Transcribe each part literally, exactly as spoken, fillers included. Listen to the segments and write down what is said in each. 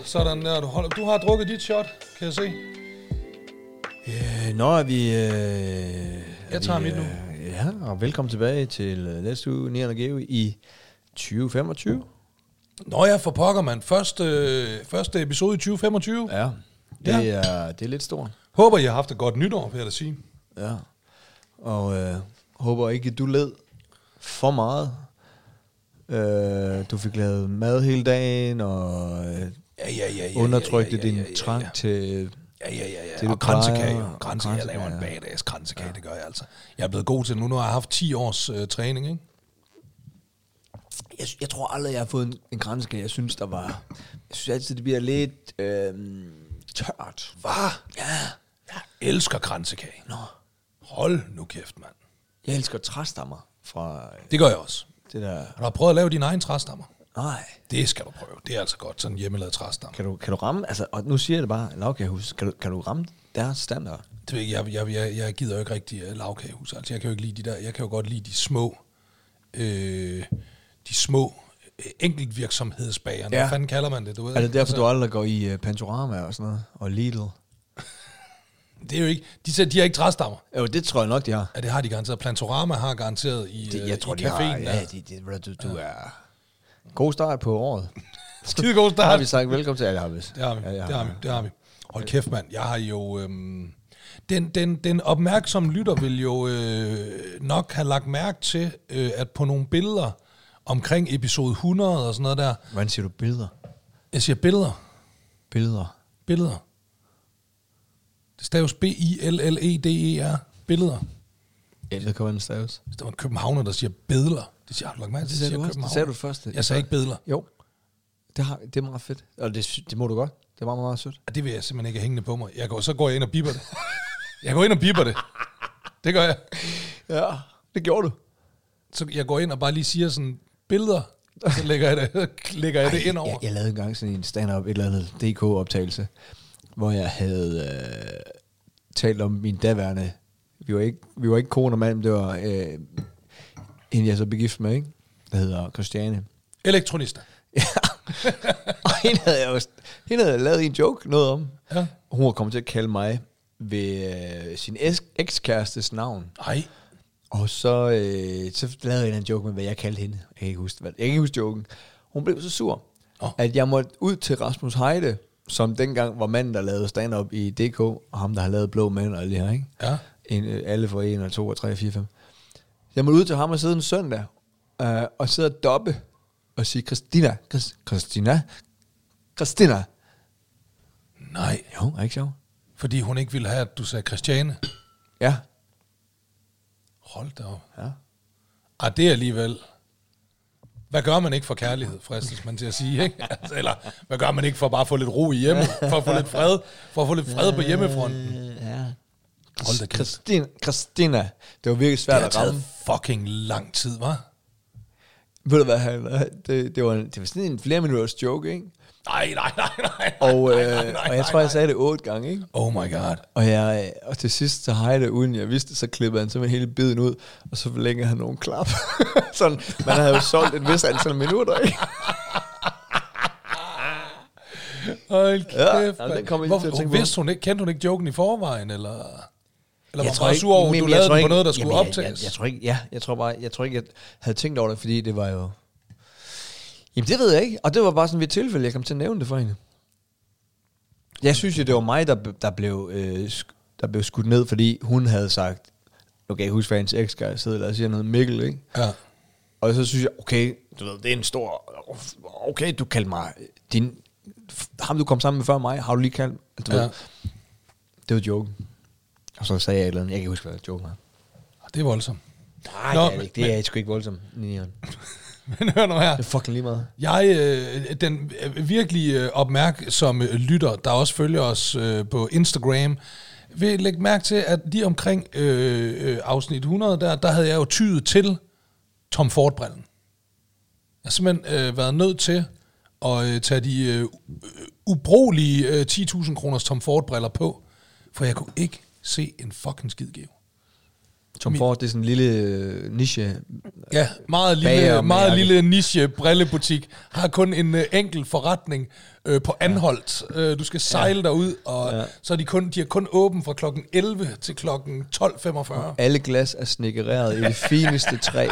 Sådan der. Du, holder, du har drukket dit shot, kan jeg se. Øh, nå er vi... Øh, jeg tager vi, mit nu. Øh, ja, og velkommen tilbage til øh, næste uge, Nian og Geo, i tyve femogtyve. Nå ja, for pokker, mand. Første, øh, første episode i tyve femogtyve. Ja, det, Ja. Er, det er lidt stort. Håber, I har haft et godt nytår, vil jeg da sige. Ja, og øh, håber ikke, du led for meget. Øh, du fik lavet mad hele dagen, og øh, Ja, ja, ja, ja, undertrykte ja, ja, ja, ja, din ja, trang ja. til... Ja, ja, ja, ja. Det, du og kransekage. plejer, og Kransekage. Jeg laver en kransekage, badass kransekage, ja. Det gør jeg altså. Jeg er blevet god til det nu. Nu har jeg haft ti års øh, træning, ikke? Jeg, jeg tror aldrig, jeg har fået en, en kransekage. Jeg synes, der var... Jeg synes altid, det bliver lidt øh, tørt. Hvad? Ja. Jeg elsker kransekage. Nå. Hold nu kæft, mand. Jeg elsker træstammer fra Det gør jeg også. det der... Har du prøvet at lave dine egne træstammer? Nej. Det skal du prøve. Det er altså godt, sådan en hjemmelavet træstamme. Kan du, kan du ramme... Altså, og nu siger jeg det bare, lavkagehus. Kan du, kan du ramme deres standard? Det ved jeg, jeg, jeg, jeg gider jo ikke rigtig uh, lavkagehus. Altså, jeg kan jo ikke lide de der... Jeg kan jo godt lide de små... Øh, de små øh, enkeltvirksomhedsbagerne. Ja. Hvad fanden kalder man det, du ved? Er det derfor, altså, du aldrig går i uh, Pantorama og sådan noget? Og Lidl? Det er jo ikke... De, siger, de har ikke træstammer. Jo, det tror jeg nok, de har. Ja, det har de garanteret. Plantorama har garanteret i, Det, øh, jeg tror, i de har. caféen. Ja, det, det, du, du er... God start på året. Skide god Der start. har vi sagt velkommen til. Ja, det har vi. Det har vi, Ja, det har vi, det har vi. Hold kæft, mand. Jeg har jo... Øhm, den, den, den opmærksomme lytter vil jo øh, nok have lagt mærke til, øh, at på nogle billeder omkring episode hundrede og sådan noget der... Hvordan siger du billeder? Jeg siger billeder. Billeder. Billeder. Det staves B I L L E D E R. Billeder. Ja, det kan være en staves. Hvis der var en københavner, der siger bedler. Det siger, har du lagt mærke til, Det sagde siger du også. Det københavner. sagde du først. Jeg sagde ikke bedler. Jo. Det, har, det er meget fedt. Og det, det må du godt. Det var meget, meget sødt. Det vil jeg simpelthen ikke have hængende på mig. Jeg går, så går jeg ind og biber det. Jeg går ind og biber det. Det gør jeg. Ja, det gjorde du. Så jeg går ind og bare lige siger sådan billeder, og så lægger jeg det, lægger jeg det ind over. Jeg, jeg lavede engang sådan en stand-up, et eller andet D K-optagelse, hvor jeg havde øh, talt om min daværende... Vi var ikke, vi var ikke kone og mand, det var øh, en, jeg så begift med, ikke? Der hedder Christiane. Elektronista. Ja. Og hende havde jeg jo hende havde jeg lavet en joke, noget om. Ja. Hun var kommet til at kalde mig ved øh, sin ekskærestes navn. Nej. Og så, øh, så lavede jeg en joke med, hvad jeg kaldte hende. Jeg kan ikke huske, hvad, jeg kan ikke huske joken. Hun blev så sur, oh. at jeg måtte ud til Rasmus Heide, som dengang var manden, der lavede stand-up i D K, og ham, der har lavet Blå Mænd og alle det her, ikke? Ja. En, øh, alle for en, og to, og tre, og fire, fem. Jeg måtte ud til ham og sidde en søndag, øh, og sidde og dobbe, og sige, Christina, Christ, Christina, Christina. Nej. Jo, er ikke sjovt? Fordi hun ikke ville have, at du sagde Christiane. Ja. Hold da op. Ja. Ah, det er alligevel... Hvad gør man ikke for kærlighed, fristes man til at sige, ikke? Altså, eller, hvad gør man ikke for bare at få lidt ro i hjemmet? For at få lidt fred, for at få lidt fred på hjemmefronten? Ja. Hold da kæft. Christina, Christina. Det var virkelig svært Det har at ramme. taget fucking lang tid, hva'? Ved du hvad, han, det, det, var, en, det var sådan en flere minutters joke, ikke? Nej, nej, nej, nej. Og, nej, øh, nej, nej, og jeg tror, nej, jeg sagde det otte gange, ikke? Oh my god. Og, jeg, og til sidst, så har jeg det, uden jeg vidste, så klippede han simpelthen hele biden ud, og så forlængede han nogle klap. Sådan, man havde jo solgt et vis antal minutter, ikke? Hold kæft, Ja, ja, den kom jeg Hvor, til at tænke hun, på. vidste hun ikke, kendte hun ikke joken i forvejen, eller... Eller var tror hun ikke- sur over, at men du jeg lavede tror den på ikke- noget, der skulle jamen, jeg- optages? Jeg, jeg, tror ikke, ja, jeg tror bare, jeg tror ikke, jeg havde tænkt over det, fordi det var jo... Jamen, det ved jeg ikke. Og det var bare sådan ved et tilfælde, jeg kom til at nævne det for hende. Jeg synes jo, det var mig, der, der, blev, øh, sk- der blev skudt ned, fordi hun havde sagt, okay, husk hvad hendes ekskæreste hedder, lad os sige noget Mikkel, ikke? Ja. Og så synes jeg, okay, du ved, det er en stor... Okay, du kaldte mig... Din, ham, du kom sammen med før mig, har du lige kaldt... Du Ja. ved, det var joken. Og så sagde jeg et eller andet. Jeg kan ikke huske, hvad joken var. Det er voldsomt. Nej, Nå, det er det ikke. Det men- er sgu ikke voldsomt. Nian. Men hør nu her. Det er fucking lige meget. Jeg, øh, den øh, virkelig øh, opmærksomme lytter, der også følger os øh, på Instagram, vil lægge mærke til, at lige omkring øh, øh, afsnit hundrede, der, der havde jeg jo tydet til Tom Ford-brillen. Jeg har simpelthen øh, været nødt til at øh, tage de øh, ubrugelige øh, ti tusind kroners Tom Ford-briller på, for jeg kunne ikke se en fucking skid, Geo. Tom Ford, det er sådan en lille øh, niche. Ja, meget lille, meget lille niche brillebutik. Har kun en uh, enkelt forretning uh, på Anholt. Uh, du skal sejle ja. derud, og ja. så er de kun, de er kun åben fra klokken elleve til klokken tolv femogfyrre. Alle glas er snikkereret i det fineste træ.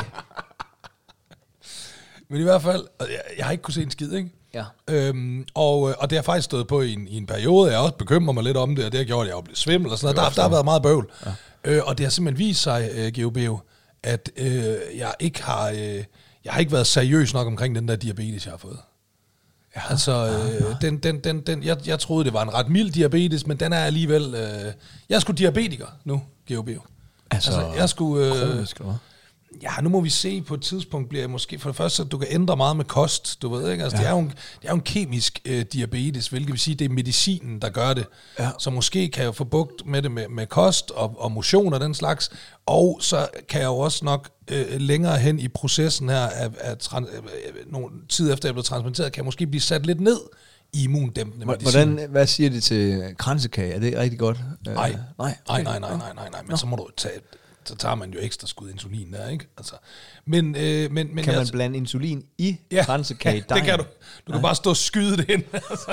Men i hvert fald, jeg, jeg har ikke kunne se en skid, ikke? Ja. Øhm, og, og det har faktisk stået på i en, i en periode. Jeg har også bekymret mig lidt om det, og det har gjort, at jeg er blevet svimmel og sådan noget. Der, der har været meget bøvl. Ja. Øh, og det har simpelthen vist sig, uh, G O B, at øh, jeg ikke har øh, jeg har ikke været seriøs nok omkring den der diabetes, jeg har fået. Ja. Altså, øh, den, den, den, den, jeg, jeg troede, det var en ret mild diabetes, men den er alligevel... Øh, jeg er sgu diabetiker nu, G O B. Altså, altså jeg skulle... Øh, kronisk, eller? Ja, nu må vi se, på et tidspunkt bliver jeg måske, for det første, at du kan ændre meget med kost, du ved ikke, altså ja. det, er jo en, det er jo en kemisk øh, diabetes, hvilket vil sige, det er medicinen, der gør det, ja. så måske kan jeg jo få bugt med det med, med kost og, og motion og den slags, og så kan jeg jo også nok øh, længere hen i processen her, af, af trans, øh, nogle tid efter jeg er blevet transplanteret, kan jeg måske blive sat lidt ned i immundæmpende medicin. Hvordan, hvad siger det til kransekage? Er det rigtig godt? Nej, nej, nej, nej, nej, nej, nej, nej, men så må du tage... så tager man jo ekstra skud insulin der, ikke? Altså, men, øh, men, men kan man altså, blande insulin i ja, kransekage? Ja, det kan du. Du kan bare stå og skyde det ind. Altså.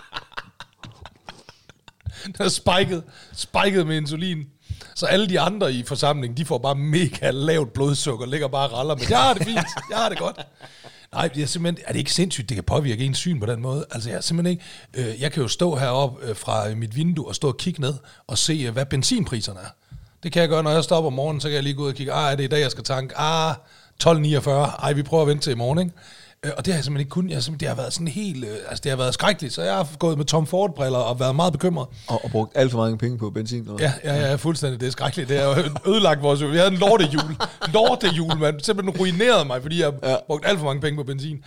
Den er spiket, spiket med insulin. Så alle de andre i forsamlingen, de får bare mega lavt blodsukker, ligger bare og raller med, jeg har det fint, jeg har det godt. Nej, det er simpelthen, er det ikke sindssygt, det kan påvirke ens syn på den måde? Altså, jeg er simpelthen ikke, øh, jeg kan jo stå heroppe øh, fra mit vindue og stå og kigge ned og se, øh, hvad benzinpriserne er. Det kan jeg gøre, når jeg står op om morgenen, så kan jeg lige gå ud og kigge, ah, er det i dag, jeg skal tanke? Ah, tolv niogfyrre, ej, vi prøver at vente til i morgen, ikke? Og det har jeg simpelthen ikke kun, jeg, det har været sådan helt, altså det har været skrækkeligt, så jeg har gået med Tom Ford-briller og været meget bekymret. Og, og brugt alt for mange penge på benzin? Eller? Ja, ja, ja, fuldstændig, det er skrækkeligt, det har jo ødelagt vores, vi havde en lortehjul, lortehjul, man simpelthen ruinerede mig, fordi jeg har ja. brugt alt for mange penge på benzin.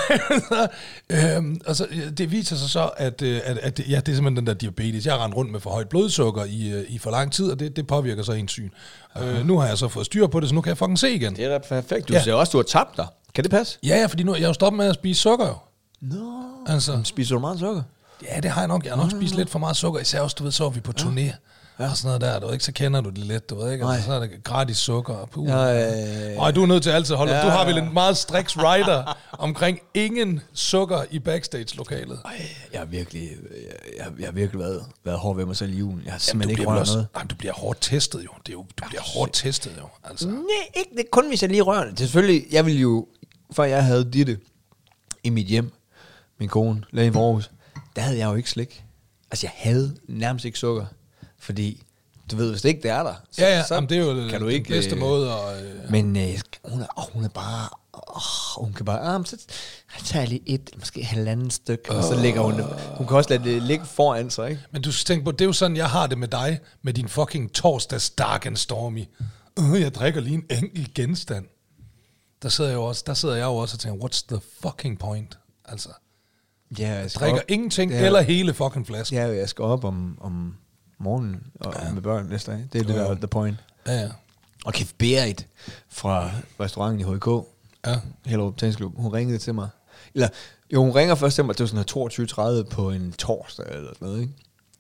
øhm, og så, det viser sig så, at, at, at ja, det er simpelthen den der diabetes, jeg har rendt rundt med for højt blodsukker i, i for lang tid, og det, det påvirker så ens syn. Øh, nu har jeg så fået styr på det, så nu kan jeg fucking se igen. Det er da perfekt, du ja. ser også, du har tabt dig. Kan det passe? Ja, ja, fordi nu jeg er jo stoppet med at spise sukker jo. Nå, no. Altså, spiser du meget sukker? Ja, det har jeg nok. Jeg har nok spist lidt for meget sukker. Især også, du ved, så var vi på turné. Ja. Ja. Og sådan noget der, du ved ikke, så kender du det lidt, du ved ikke, altså, så er det gratis sukker. Og ja, øh, og du er nødt til altid at holde ja, du har vel en meget striks rider omkring ingen sukker i backstage-lokalet. Ej, jeg har virkelig, jeg, jeg, jeg har virkelig været, været hård ved mig selv i julen. Jeg har simpelthen ikke rørt noget. Jamen, du bliver hårdt testet jo. Det er jo du bliver ja, hårdt testet jo. Altså. Nej, ikke det, kun hvis jeg lige rører det. Selvfølgelig, jeg ville jo, før jeg havde Ditte i mit hjem, min kone, lægen for Aarhus, der havde jeg jo ikke slik. Altså, jeg havde nærmest ikke sukker. Fordi, du ved, hvis det ikke det er der, så, ja, ja. Så Jamen, det er jo kan den, du ikke, den bedste øh, måde. Og, øh, men øh, hun, er, oh, hun er bare, oh, hun kan bare, ah, så tager jeg lige et, måske halvandet stykke, uh, og så lægger hun det. Hun kan også lade det ligge foran sig, ikke? Men du skal tænke på, det er jo sådan, jeg har det med dig, med din fucking torsdags dark and stormy. Uh, jeg drikker lige en enkelt genstand. Der sidder jeg jo også, der sidder jeg jo også og tænker, what's the fucking point? Altså, ja, jeg, jeg drikker op, ingenting, ja, eller hele fucking flasken. Ja, jeg skal op om... om morgenen og ja. med børn næste dag. Det er det, der er the point. Ja, ja. Og Kef Berit fra restauranten i H K, ja. Hellerup Tennisklub, hun ringede til mig. Eller, jo, hun ringer først til mig, det var sådan toogtyve tredive på en torsdag eller sådan noget, ikke?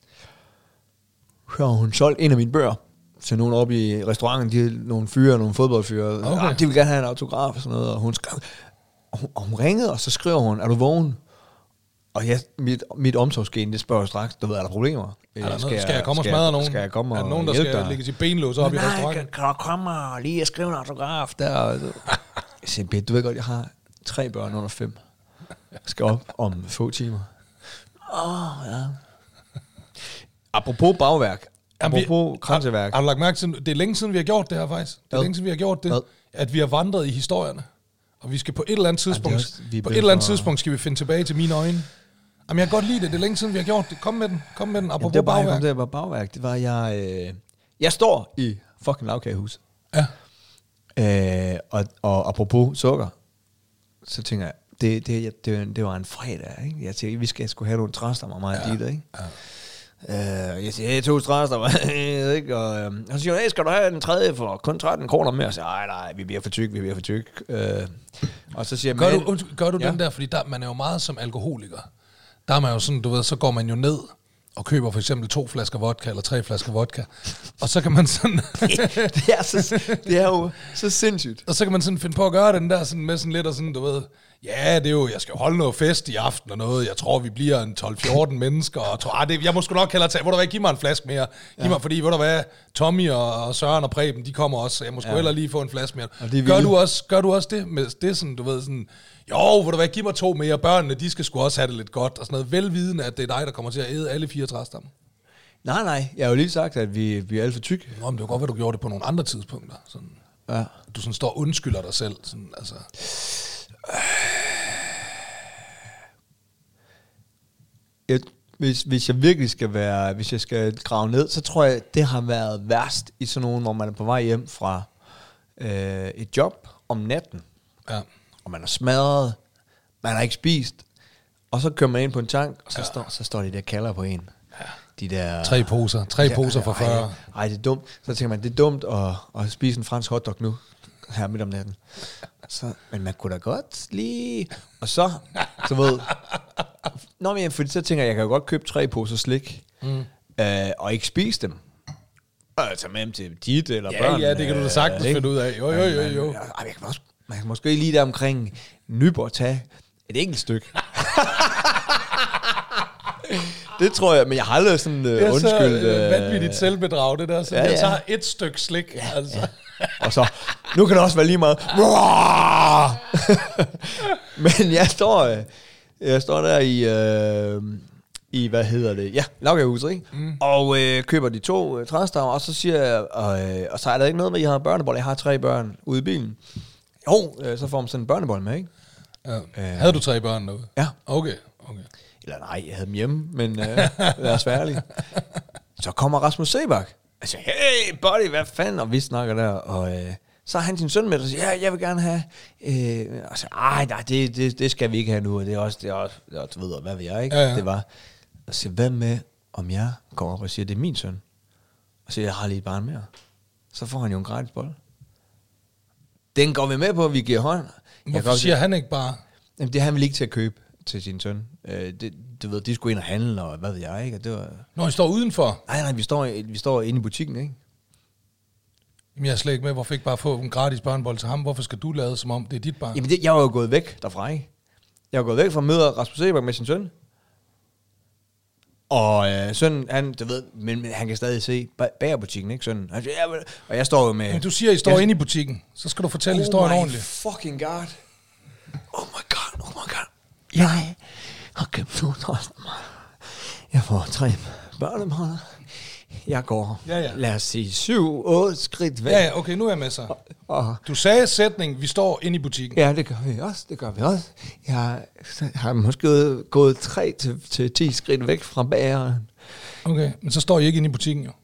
Så hun solgt en af mine bøger til nogen oppe i restauranten, de er nogle fyre, nogle fodboldfyre. Okay. Ah, de vil gerne have en autograf og sådan noget, og hun skrev, og hun, og hun ringede, og så skriver hun, er du vågen? Og ja, mit, mit omsorgsgen, det spørger straks, du ved, er der problemer? Er der skal, jeg, skal jeg komme og smadre nogen? Skal jeg komme og er der nogen, der skal dig? Ligge til benlås op i restauranten? Nej, kan, kan du komme og lige skrive en autograf der? Jeg siger, du ved godt, jeg har tre børn under fem. Jeg skal op om få timer. Åh, oh, ja. Apropos bagværk. Apropos kranseværk. Har du lagt mærke til, det er længe siden, vi har gjort det her faktisk. Det er ja. længe siden, vi har gjort det. Ja. At vi har vandret i historierne. Og vi skal på et eller andet tidspunkt, ja, også, på et eller andet for... tidspunkt skal vi finde tilbage til mine øjne. Jamen, jeg kan godt lide det. Det er længe siden, vi har gjort det. Kom med den. Kom med den. Apropos Jamen, det var bagværk. Det var bagværk. Det var, jeg... Øh, jeg står i fucking lavkagehus. Ja. Øh, og, og apropos sukker, så tænker jeg, det, det, det, det var en fredag, ikke? Jeg tænkte, vi skal sgu have nogle træstammer, mig og ja. Dit, ikke? Ja. Uh, jeg siger, hey, to træstammer, ikke? Og, um, og så siger hun, hey, skal du have den tredje for kun tretten kroner mere? Og så siger nej, nej, vi bliver for tyk, vi bliver for tyk. Uh, og så siger gør du, gør du ja. den der, fordi der, man er jo meget som alkoholiker. Der er man jo sådan, du ved, så går man jo ned og køber for eksempel to flasker vodka, eller tre flasker vodka, og så kan man sådan... det, er så, det er jo så sindssygt. Og så kan man sådan finde på at gøre den der sådan med sådan lidt og sådan, du ved, ja, det er jo, jeg skal jo holde noget fest i aften og noget, jeg tror, vi bliver en tolv fjorten mennesker, og tror, ah, det, jeg må sgu nok hellere tage, hvor der hvad, giv mig en flaske mere, giv ja. mig, fordi, hvor der hvad, Tommy og, og Søren og Preben, de kommer også, jeg må sgu ja. hellere lige få en flaske mere. Gør du, også, gør du også det med det sådan, du ved, sådan, jo, hvor der hvad, giv mig to mere, børnene, de skal sgu også have det lidt godt, og sådan noget, velvidende, at det er dig, der kommer til at æde alle fire træstammer. Nej, nej, jeg har jo lige sagt, at vi, vi er alt for tykke. Nå, men det var godt, at du gjorde det på nogle andre tidspunkter, sådan. Ja. Du sådan står og undskylder dig selv, sådan, altså... Jeg, hvis, hvis jeg virkelig skal være, hvis jeg skal grave ned, så tror jeg, det har været værst i sådan nogen, hvor man er på vej hjem fra øh, et job om natten, ja. og man er smadret, man har ikke spist, og så kører man ind på en tank, og så, ja. står, så står de der kalder på en. Ja. De der... Tre poser, tre ja, poser for fyrre. Ej, ej, det er dumt. Så tænker man, det er dumt at, at spise en fransk hotdog nu, her midt om natten. Så, men man kunne da godt lige... Og så, så ved... Nå, men fordi så tænker jeg, jeg kan jo godt købe tre poser slik, mm. øh, og ikke spise dem. Og tage med dem til dit eller ja, børn. Ja, det kan du da sagtens øh, finde ud af. Jo, jo, jo, jo. Man, man, kan også, man kan måske lige der omkring Nyborg tage et enkelt stykke. Det tror jeg, men jeg har aldrig sådan uh, undskyld. Det er så uh, vanvittigt selvbedrag, det der. Så ja, jeg tager ja. et stykke slik. Ja, altså. Ja. Og så, nu kan det også være lige meget. Men jeg står, jeg står der i, uh, i hvad hedder det? Ja, Laugahuset, ikke? Mm. Og uh, køber de to uh, træstammer, og så siger jeg, uh, og så er der ikke noget med, at jeg har børnebold. Jeg har tre børn ude i bilen. Jo, uh, så får man sådan en børnebold med, ikke? Ja. Uh, Havde du tre børn derude? Ja. Okay, okay. Eller nej, jeg havde dem hjemme, men uh, lad os være ærlige. Så kommer Rasmus Sebak. Jeg siger, hey buddy, hvad fanden? Og vi snakker der, og øh, så har han sin søn med, og siger, ja, jeg vil gerne have. Øh, og så ej, nej, det, det, det skal vi ikke have nu, og det er også, det er også, det er også ved, hvad ved jeg, ikke? Ja, ja. Det var, og så hvad med, om jeg kommer op og siger, det er min søn, og siger, jeg har lige et barn mere. Så får han jo en gratis bold. Den går vi med på, at vi giver hånd. Hvorfor siger han ikke bare? Jamen, det har han vel ikke til at købe til sin søn. Øh, det, du ved, de skulle ind og handle, og hvad ved jeg, ikke? Og det var... Når I står udenfor? Nej, nej, vi står, vi står inde i butikken, ikke? Jamen, jeg er slet ikke med. Hvorfor ikke bare få en gratis børnebold til ham? Hvorfor skal du lade, som om det er dit barn? Jamen, det, jeg var jo gået væk derfra, ikke? Jeg var gået væk fra at møde Rasmus Sebak med sin søn. Og øh, sønnen, han, du ved, men, men han kan stadig se bagerbutikken, ikke? Sønnen. Han siger, ja, og jeg står jo med... Men du siger, I står jeg... inde i butikken. Så skal du fortælle oh historien ordentligt. Oh my fucking god. Oh my god, oh my god. Jeg har købt to træstammer. Jeg får tre børneboller. Jeg går, ja, ja. lad os sige, syv, otte skridt væk. Ja, ja, okay, nu er jeg med så. Og, og, du sagde sætningen, vi står inde i butikken. Ja, det gør vi også, det gør vi også. Jeg har måske gået tre til, til ti skridt væk fra bageren. Okay, men så står I ikke inde i butikken, jo.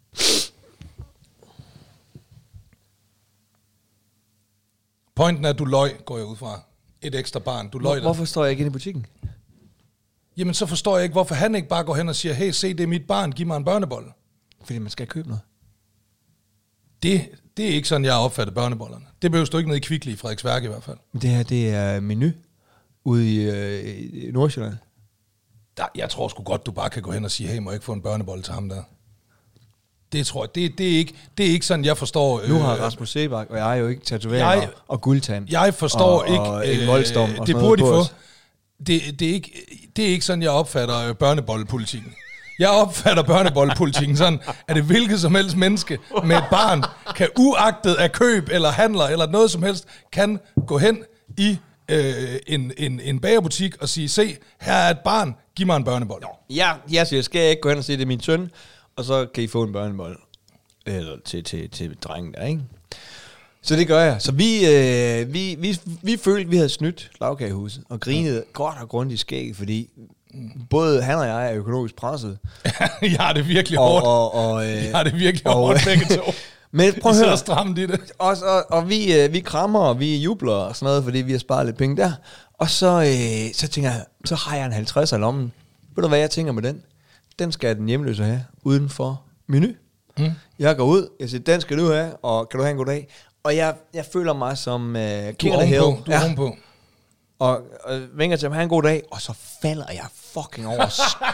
Pointen er, at du løg, går jeg ud fra. Et ekstra barn, du løg der. Hvorfor står jeg ikke inde i butikken? Jamen, så forstår jeg ikke, hvorfor han ikke bare går hen og siger, hey, se, det er mit barn, giv mig en børnebolle. Fordi man skal købe noget. Det, det er ikke sådan, jeg har opfattet børnebollerne. Det behøver du ikke ned i Kvickly i Frederiksværk i hvert fald. Det her, det er Menu ude i, øh, i Nordsjælland. Der, jeg tror sgu godt, du bare kan gå hen og sige, hey, må jeg ikke få en børnebolle til ham der? Det tror jeg, det, det, er, ikke, det er ikke sådan, jeg forstår... Nu har Rasmus Sebak, og jeg er jo ikke tatoveret og, og guldtand. Jeg forstår og, ikke... Og en voldstorm øh, det burde de få. Det, det, er ikke, det er ikke sådan, jeg opfatter børnebollepolitikken. Jeg opfatter børnebollepolitikken sådan, at det hvilket som helst menneske med et barn, kan uagtet af køb eller handler eller noget som helst, kan gå hen i øh, en, en, en bagerbutik og sige, se, her er et barn, giv mig en børnebolle. Ja, jeg siger, skal jeg ikke gå hen og sige, det er min søn, og så kan I få en børnebolle. Eller til, til, til drengen der, ikke? Så det gør jeg. Så vi, øh, vi, vi, vi følte, vi havde snydt Laugahuset og grinede mm. godt og grundigt skæg, fordi både han og jeg er økonomisk presset. Jeg har det virkelig og, hårdt. Og, og, øh, jeg har det virkelig og, hårdt begge to. Men prøv at høre. Stramt i det. Og, og, og vi, øh, vi krammer, og vi jubler og sådan noget, fordi vi har sparet lidt penge der. Og så, øh, så tænker jeg, så har jeg en halvtreds af lommen. Ved du hvad jeg tænker med den? Den skal den hjemløse have uden for Menu. Mm. Jeg går ud, jeg siger, den skal du have, og kan du have en god dag? Og jeg, jeg føler mig som uh, king of the hill. Du er ja. på. Og, og vinger til ham, have en god dag, og så falder jeg fucking over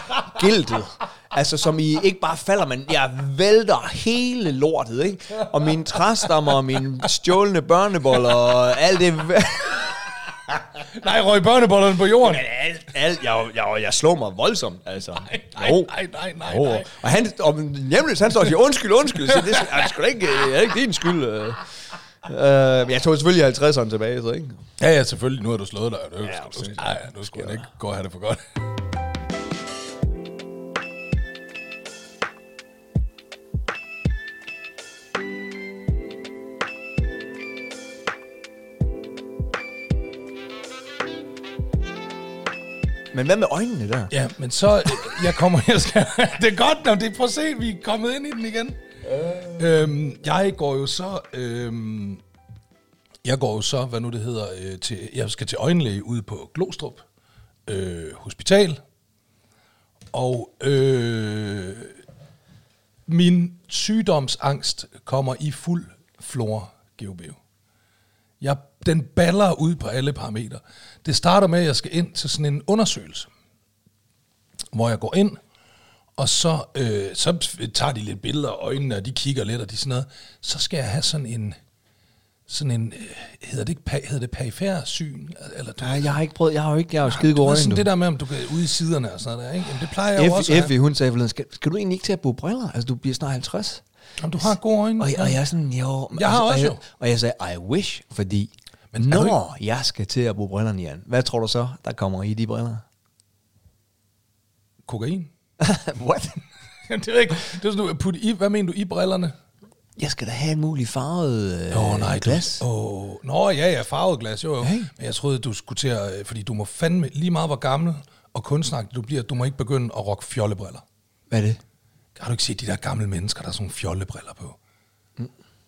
skiltet. Altså, som I ikke bare falder, men jeg vælter hele lortet, ikke? Og mine træstammer, og mine stjålne børneboller, og alt det... Nej, røg børnebollerne på jorden. Men alt, alt jeg, jeg, jeg slår mig voldsomt, altså. Nej, nej, nej, nej, nej, nej. Og han, og hjemløs, han står og siger, undskyld, undskyld. Så det er sgu da ikke, det er ikke din skyld. Uh, jeg tog selvfølgelig halvtredserne tilbage, så ikke? Ja, ja, selvfølgelig. Nu har du slået dig. Du, ja, du, du, nej, nu skulle han ikke gå og have det for godt. Men hvad med øjnene der? Ja, men så, jeg kommer, jeg skal, det er godt, når det, prøv at se, vi er kommet ind i den igen. Øh. Øhm, jeg går jo så, øhm, jeg går jo så, hvad nu det hedder, øh, til, jeg skal til øjenlæge ude på Glostrup øh, Hospital, og øh, min sygdomsangst kommer i fuld flor, G O B. Jeg, den baller ud på alle parametre. Det starter med, at jeg skal ind til sådan en undersøgelse, hvor jeg går ind, og så, øh, så tager de lidt billeder af øjnene, og de kigger lidt, og de sådan noget. Så skal jeg have sådan en, sådan en, hedder det ikke, hedder det perifær syn? Eller, Nej, jeg har ikke prøvet, jeg har jo ikke, jeg har jo skide gode øjne. Sådan det der med, om du kan ude i siderne og sådan noget der, ikke? Jamen, det plejer jeg jo også at Effie, hun sagde, skal, skal du egentlig ikke til at bruge briller? Altså, du bliver snart halvtreds. Jamen, du har gode øjne. Og, og jeg er sådan, jo... Jeg har også og jeg, jo. Og jeg sagde, I wish, fordi men når jeg skal til at bruge brillerne, Jan, hvad tror du så, der kommer i de briller? Kokain. What? Det er ikke. Det er sådan, du putte i, hvad mener du i brillerne? Jeg skal da have en mulig farvet øh, oh, nej, glas. Du, oh, nå, ja, ja, farvet glas, jo, jo. Hey. Men jeg troede, du skulle til at... Fordi du må fandme lige meget hvor gammel og kunstsnagt du bliver, du må ikke begynde at rocke fjollebriller. Hvad er det? Har du ikke set de der gamle mennesker, der har sådan nogle fjollebriller på? Mm.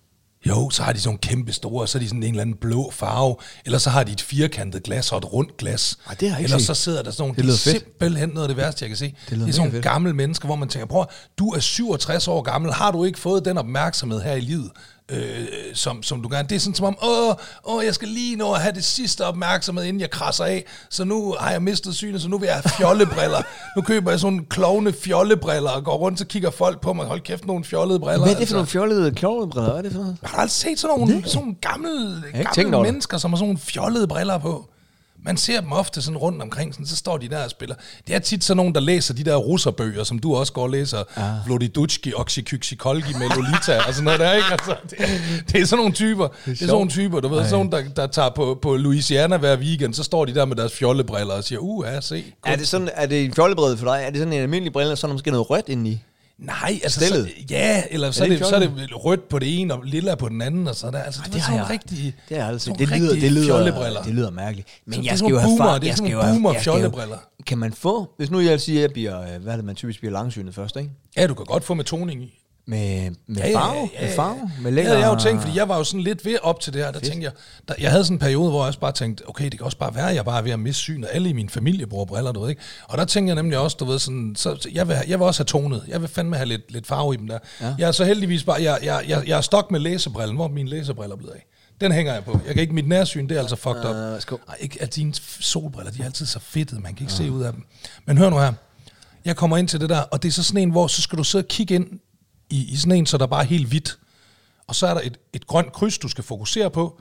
Jo, så har de sådan nogle kæmpe store, så er de sådan en eller anden blå farve, eller så har de et firkantet glas og et rundt glas. Ej, det har jeg ikke eller set. så sidder der sådan nogle, det er simpelthen noget af det værste, jeg kan se. Det, det er sådan nogle gamle mennesker, hvor man tænker, prøv, du er syvogtres år gammel, har du ikke fået den opmærksomhed her i livet, øh, som, som du gerne... Det er sådan som om, åh, åh, jeg skal lige nå at have det sidste opmærksomhed, inden jeg krasser af, så nu har jeg mistet synet, så nu vil jeg have fjollebriller. Nu køber jeg sådan nogle klovne fjollebriller, og går rundt og kigger folk på mig, hold kæft, nogle fjollede briller. Hvad er det for altså. nogle fjollede klovnebriller? Hvad er det for noget? Har du aldrig set sådan nogle, sådan nogle gamle, gamle mennesker, som har sådan nogle fjollede briller på? Man ser dem ofte sådan rundt omkring, sådan, så står de der og spiller. Det er tit sådan nogen, der læser de der russerbøger, som du også går og læser. Ah. Vlodidutski, Oxykyksikolgi med Lolita og sådan noget der, ikke? Altså, det, det er sådan nogle typer. Det er, det er sådan nogle typer, du ved, Ej. sådan der, der tager på, på Louisiana hver weekend, så står de der med deres fjollebriller og siger, uh, ja, se. Kun. Er det sådan, er det en fjollebrille for dig? Er det sådan en almindelig brille, så er der måske noget rødt indeni? Nej, altså, så, ja, eller så er, det, så er det rødt på det ene og lilla på den anden, og så der. Altså, Ej, det, det er sådan jeg, rigtig, det er altså, det lyder, det lyder, det lyder mærkeligt. Men så jeg skal jo have far, det er jeg sådan skal nogle boomer jo fjollebriller. Kan man få, hvis nu jeg siger, at jeg bliver, hvad er det, man typisk bliver langsynet først, ikke? Ja, du kan godt få med toning i. Med, med ja, farve? Ja, ja, med farve? Med lækker... Det havde jeg jo tænkt, fordi jeg var jo sådan lidt ved op til det her, der Fedt. tænkte jeg, der, jeg havde sådan en periode, hvor jeg også bare tænkte, okay, det kan også bare være, at jeg bare er ved at miste synet. Alle i min familie bruger briller, du ved ikke. Og der tænkte jeg nemlig også, du ved, sådan, så jeg vil, jeg vil også have tonet. Jeg vil fandme have lidt, lidt farve i dem der. Ja. Jeg er så heldigvis bare, jeg, jeg, jeg, jeg er stok med læsebrillen. Hvor er mine læsebriller blevet af? Den hænger jeg på. Jeg kan ikke, mit nærsyn, det er altså fucked up. Uh, Ej, ikke, at dine solbriller, de er altid så fedtede, man kan ikke uh. se ud af dem. Men hør nu her. Jeg kommer ind til det der, og det er så sådan en, hvor så skal du sidde og kigge ind I, i sådan en, så der er bare helt hvidt. Og så er der et, et grønt kryds, du skal fokusere på.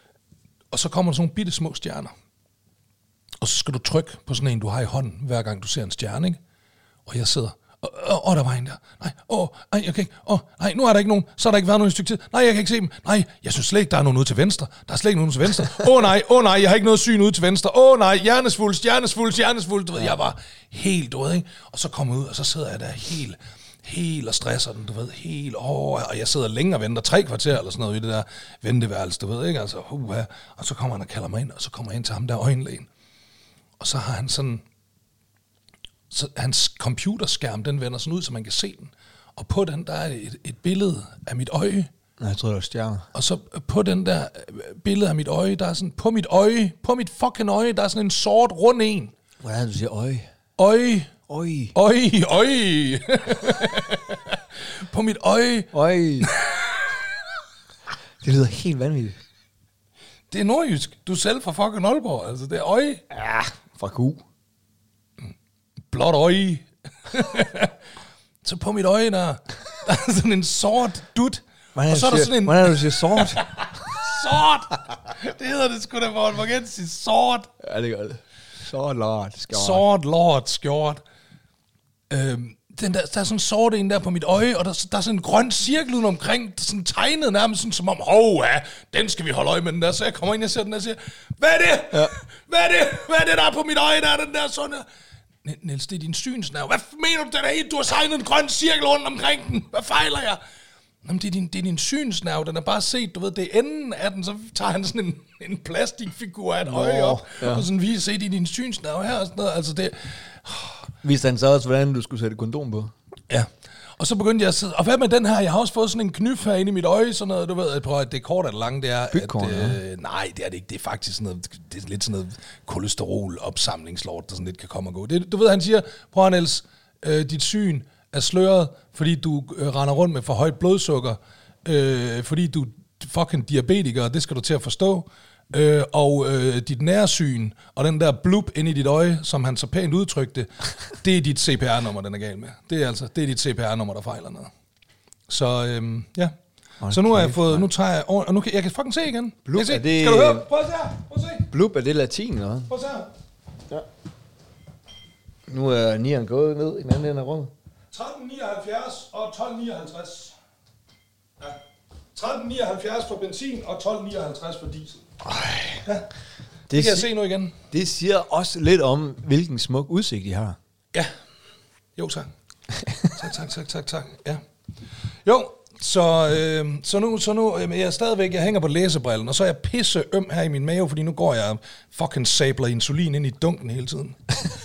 Og så kommer der sådan nogle bitte små stjerner. Og så skal du trykke på sådan en, du har i hånden, hver gang du ser en stjerne, ikke? Og jeg sidder, åh, åh, åh der var en der. Nej, åh, nej, jeg kan ikke. Åh, nej, nu er der ikke nogen. Så har der ikke været nogen i et stykke tid. Nej, jeg kan ikke se dem. Nej, jeg synes slet ikke, der er nogen ude til venstre. Der er slet ikke nogen ude til venstre. Åh nej, åh nej, jeg har ikke noget syn ude til venstre. Åh nej, hjernesvulst, hjernesvulst, hjernesvulst. Du ved, jeg var helt død, ikke? Og så kommer jeg ud, og så sidder jeg der helt... helt og stresser den, du ved, helt over, og jeg sidder længe og venter tre kvarter eller sådan noget i det der venteværelse, du ved, ikke, altså, uh, og så kommer han og kalder mig ind, og så kommer jeg ind til ham der øjenlægen, og så har han sådan, så hans computerskærm, den vender sådan ud, så man kan se den, og på den, der er et, et billede af mit øje. Nej, jeg tror, det var stjerner. Og så på den der billede af mit øje, der er sådan, på mit øje, på mit fucking øje, der er sådan en sort rund en. Hvordan er det, du siger øje? Øje. Øje. Øje, øje. På mit øje. Øje. Det lyder helt vanvittigt. Det er nordjysk. Du er selv fra fucking Aalborg, altså det er øje. Ja, fra Q. Blåt øje. Så på mit øje, der, der er sådan en sort dut. Hvordan og så er der siger, sådan en... Hvordan er det, du siger sort? Sort! Det hedder det sgu da for en morgensis. Sort! Ja, det gør det. Sort lort skjort. Sort lort skjort. Øhm, den der, der er sådan en sort en der på mit øje, og der, der er sådan en grøn cirkel uden omkring, sådan tegnet nærmest sådan, som om, hov, ja, den skal vi holde øje med den der. Så jeg kommer ind og ser den der og siger, hvad er det? Ja. Hvad er det? Hvad er det, der er på mit øje, der er den der sådan der? Niels, det er din synsnerve. Hvad mener du, den er i? Du har tegnet en grøn cirkel rundt omkring den. Hvad fejler jeg? Jamen, det er din, det er din synsnerve. Den er bare set, du ved, det er enden af den, så tager han sådan en, en plastikfigur af et øje op, ja. Og sådan viser, se, det er din synsnerve her og sådan noget. Altså det... Viste han så også, hvordan du skulle sætte kondom på? Ja. Og så begyndte jeg at sidde, og hvad med den her? Jeg har også fået sådan en knyf her inde i mit øje, sådan noget, du ved, at, prøv, at det kort eller langt, det er... Bygkorn, at, ja. øh, nej, det er det ikke. Det er faktisk sådan noget, det er lidt sådan noget kolesterol-opsamlingslort, der sådan lidt kan komme og gå. Det, du ved, han siger, prøv Niels, øh, dit syn er sløret, fordi du øh, render rundt med for højt blodsukker, øh, fordi du er fucking diabetiker, og det skal du til at forstå. Øh, og øh, dit nærsyn, og den der blub inde i dit øje, som han så pænt udtrykte, det er dit C P R-nummer, den er gal med. Det er altså, det er dit C P R-nummer, der fejler noget. Så øhm, ja. Okay, så nu har jeg fået, nu tager jeg, og nu kan jeg kan fucking se igen. Blub, se. er det... Skal du høre? Prøv at se her. Prøv at se. Blub, er det latin, eller hvad? Prøv at se her. Ja. Nu er nieren gået ned i den anden ende af rummet. tretten nioghalvfjerds og tolv nioghalvtreds. Ja. tretten nioghalvfjerds for benzin og tolv nioghalvtreds for diesel. Ej. Ja. Det, det kan jeg se nu igen. Det siger også lidt om, hvilken smuk udsigt I har. Ja. Jo, tak. tak, tak, tak, tak, tak. Ja. Jo, så, øh, så nu, så nu øh, jeg er stadigvæk, jeg hænger på læsebrillen, og så er jeg pisse øm her i min mave, fordi nu går jeg fucking sabler insulin ind i dunken hele tiden.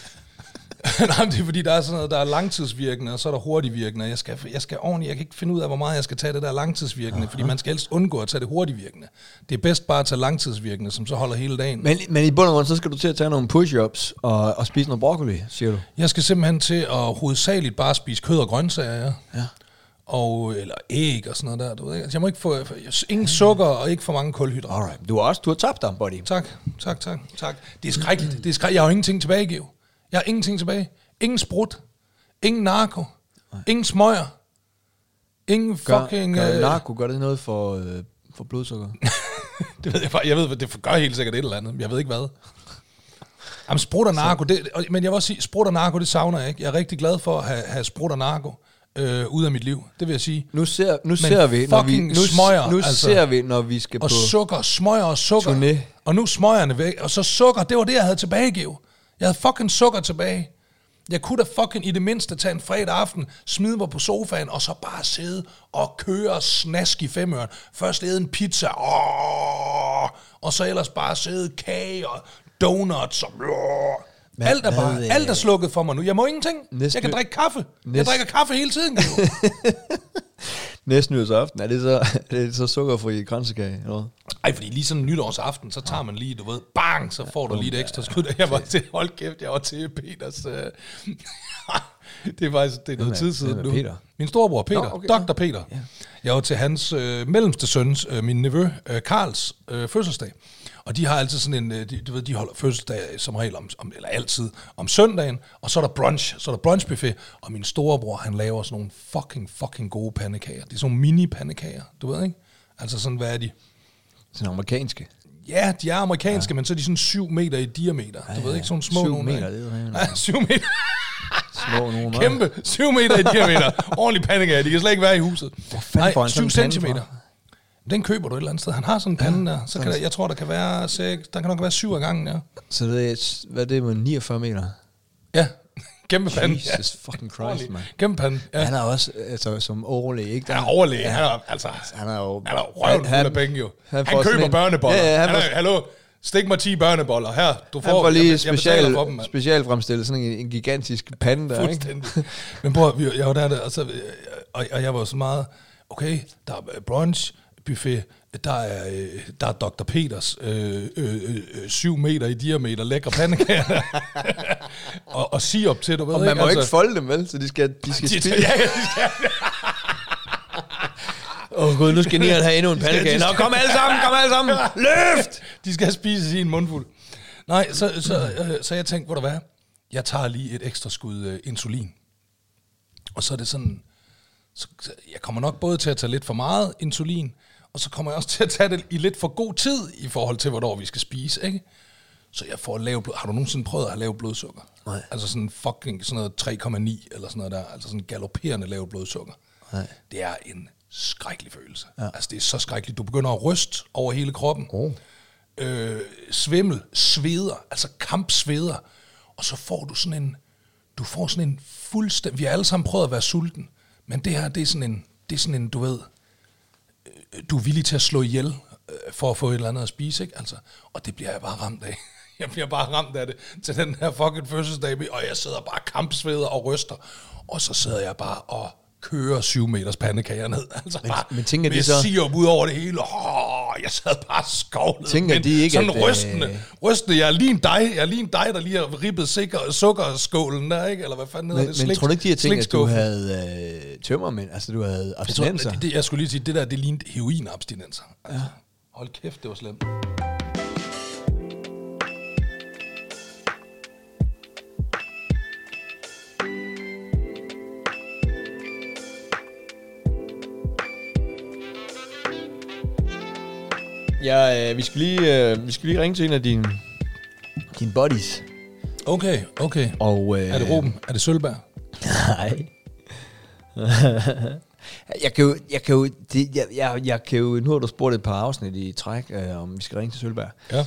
Nej, det er fordi, der er sådan noget, der er langtidsvirkende, og så er der hurtigvirkende. Jeg skal, jeg skal ordentligt, jeg kan ikke finde ud af, hvor meget jeg skal tage det der langtidsvirkende, uh-huh. fordi man skal helst undgå at tage det hurtigvirkende. Det er bedst bare at tage langtidsvirkende, som så holder hele dagen. Men, men i bund og grund, så skal du til at tage nogle push-ups og, og spise noget broccoli, siger du? Jeg skal simpelthen til at hovedsageligt bare spise kød og grøntsager, ja. Ja. Og, eller æg og sådan noget der. Du ved, jeg må ikke få ingen sukker og ikke for mange kulhydrater. Alright. Du har også du har tabt dig, buddy. Tak, tak, tak, tak. Det er skrækkeligt. Det er skrækkeligt. Jeg har jo ingenting tilbage, Geo. Jeg har ingenting tilbage. Ingen sprut. Ingen narko. Nej. Ingen smøger. Ingen fucking... Gør, gør øh, narko, gør det noget for, øh, for blodsukker? det ved jeg bare. Jeg ved, det gør helt sikkert et eller andet. Jeg ved ikke hvad. Jamen, sprut og narko. Det, men jeg vil også sige, sprut og narko, det savner jeg ikke. Jeg er rigtig glad for at have, have sprut og narko øh, ud af mit liv. Det vil jeg sige. Nu ser, nu ser vi, når vi... Nu, smøger, nu altså, ser vi, når vi skal og på... Og sukker, smøger og sukker. Turné. Og nu smøgerne væk. Og så sukker, det var det, jeg havde tilbage, Geo. Jeg havde fucking sukker tilbage. Jeg kunne da fucking i det mindste tage en fredag aften, smide mig på sofaen, og så bare sidde og køre snask i femøren. Først æde en pizza, åh, og så ellers bare sidde kage og donuts. Og, men, alt er bare, hvad, alt er slukket for mig nu. Jeg må ingenting. Næste, jeg kan drikke kaffe. Næste, jeg drikker kaffe hele tiden. Næste nytårsaften, er det så, er det så sukkerfri kransekage? Eller? Ej, fordi lige sådan nytårsaften, så tager man lige, du ved, bang, så får du lige et ekstra skud. Jeg var til, hold kæft, jeg var til Peters. Uh, det er faktisk, det er noget tid siden nu. Peter? Min storebror Peter, Nå, okay, doktor Peter. Ja. Jeg var til hans øh, mellemste søns, øh, min nevø, øh, Karls øh, fødselsdag. Og de har altid sådan en, de, du ved, de holder fødselsdag som regel, om, om, eller altid, om søndagen, og så er der brunch, så er der brunchbuffet, og min storebror, han laver sådan nogle fucking, fucking gode pandekager. Det er sådan nogle mini-pandekager, du ved ikke? Altså sådan, hvad er de? Sådan amerikanske? Ja, de er amerikanske, ja. Men så er de sådan syv meter i diameter. Ja, du ved ikke, sådan små syv nogle. Meter, det er ja, syv meter. Små nogle. Kæmpe, syv meter i diameter. Ordentlig pandekager, de kan slet ikke være i huset. Nej, syv centimeter. Den køber du et eller andet sted. Han har sådan en pande ja, der. Så kan der, jeg tror, der kan være seks, der kan nok være syv af gangen, ja. Så det er, hvad er det med niogfyrre meter? Ja, kæmpe pande. Jesus ja. Fucking Christ, man. Kæmpe pande, ja. Han er også altså, som overlæge, ikke? Han er overlæge. Ja. Han er, altså, han er jo... Han er røven fuld af penge, jo. Han, han køber en, børneboller. Ja, ja, han han er, hallo, stik mig ti børneboller. Her, du får... Han får lige jeg, special, jeg dem, specialfremstillet sådan en, en gigantisk pande der, fuldstændig. Ikke? Men bror, jeg var der, og, så, og, og jeg var så meget... Okay, der er brunch, buffet, der er, der er doktor Peters øh, øh, øh, syv meter i diameter, lækre pandekager, og, og sirup til, du ved og ikke? man må altså, ikke folde dem, vel? Så de skal, de skal de, spille. Ja, de skal. Åh oh, gud, nu skal Nieren have endnu en pandekage. Nå, kom alle sammen, kom alle sammen. Løft! De skal spises i en mundfuld. Nej, så, så, øh, så jeg tænkte, hvor der var, jeg tager lige et ekstra skud øh, insulin. Og så er det sådan, så jeg kommer nok både til at tage lidt for meget insulin, og så kommer jeg også til at tage det i lidt for god tid, i forhold til, hvornår vi skal spise, ikke? Så jeg får lav blod... Har du nogensinde prøvet at have lav blodsukker? Nej. Altså sådan fucking sådan noget tre komma ni, eller sådan noget der, altså sådan galopperende lav blodsukker. Nej. Det er en skrækkelig følelse. Ja. Altså det er så skrækkeligt. Du begynder at ryste over hele kroppen. Oh. Øh, svimmel, sveder, altså kampsveder. Og så får du sådan en... Du får sådan en fuldstændig... Vi har alle sammen prøvet at være sulten, men det her, det er sådan en... Det er sådan en, du ved... Du er villig til at slå ihjel, for at få et eller andet at spise, ikke? Altså, og det bliver jeg bare ramt af. Jeg bliver bare ramt af det til den her fucking fødselsdag, og jeg sidder bare kampsveder og ryster, og så sidder jeg bare og kører syv meters pandekager ned. Altså men, bare men tænker med de så... sirup ud over det hele. Oh, jeg sad bare skovlet. Tænker de ikke, sådan at... rystende, øh... rystende. Jeg er lige en dig, jeg er lige en dig, der lige har ribbet sikker, sukkerskålen der, ikke? Eller hvad fanden hedder men, det? Slik, men tror du ikke, de har tænkt, at du havde øh, tømmermænd? Altså, du havde abstinenser? Jeg, tror, det, jeg skulle lige sige, det der, det lignede heroinabstinenser. Altså, ja. Hold kæft, det var slemt. Ja, øh, vi skal lige øh, vi skal lige ringe til en af dine dine buddies. Okay, okay. Og øh, er det Ruben? Er det Sølberg? Nej. jeg kan jo jeg kan jo det, jeg, jeg jeg kan jo nu har du spurgt et par afsnit i træk øh, om vi skal ringe til Sølberg. Ja.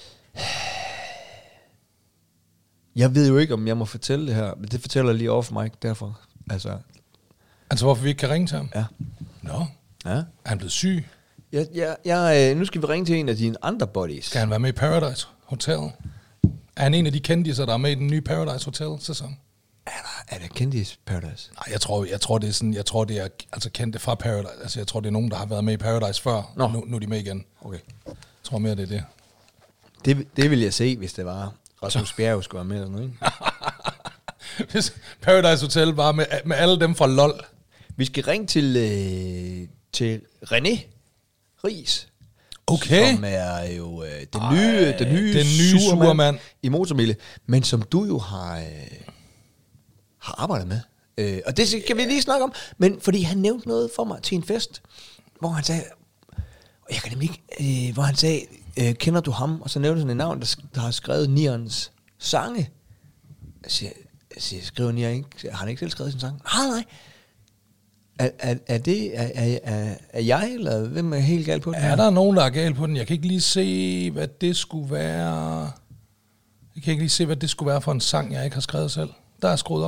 Jeg ved jo ikke om jeg må fortælle det her, men det fortæller jeg lige off mic derfor. Altså Altså hvorfor vi ikke kan ringe til ham? Ja. Nå. Ja. Er han blevet syg? Jeg, jeg, jeg, nu skal vi ringe til en af dine andre buddies. Skal han være med i Paradise Hotel? Er han en af de kendiser, der er med i den nye Paradise Hotel-sæson? Er der, er der kendis Paradise? Nej, jeg tror, jeg tror, det er sådan, jeg tror, det er altså kendte fra Paradise. Altså, jeg tror, det er nogen, der har været med i Paradise før. Nå. Nu, nu er de med igen. Okay. Jeg tror mere, det er det. Det, det vil jeg se, hvis det var. Rasmus Bjerg skulle være med eller noget, ikke? Hvis Paradise Hotel var med, med alle dem fra LOL. Vi skal ringe til, øh, til René Ries. Okay. Som er jo øh, den, Ej, nye, den nye, den nye sure sure mand mand i Motormille, men som du jo har, øh, har arbejdet med. Øh, og det skal vi lige snakke om, men fordi han nævnte noget for mig til en fest, hvor han sagde, og jeg kan nemlig ikke, øh, hvor han sagde, øh, kender du ham? Og så nævnte han en navn, der, der har skrevet Nians sange. Jeg siger, jeg siger skriver Nian ikke? Har han ikke selv skrevet sin sang? Nej, nej. Er, er, er det, er, er, er, er jeg, eller hvem er helt galt på den? Er der nogen, der er galt på den? Jeg kan ikke lige se, hvad det skulle være. Jeg kan ikke lige se, hvad det skulle være for en sang, jeg ikke har skrevet selv. Der er skruet op.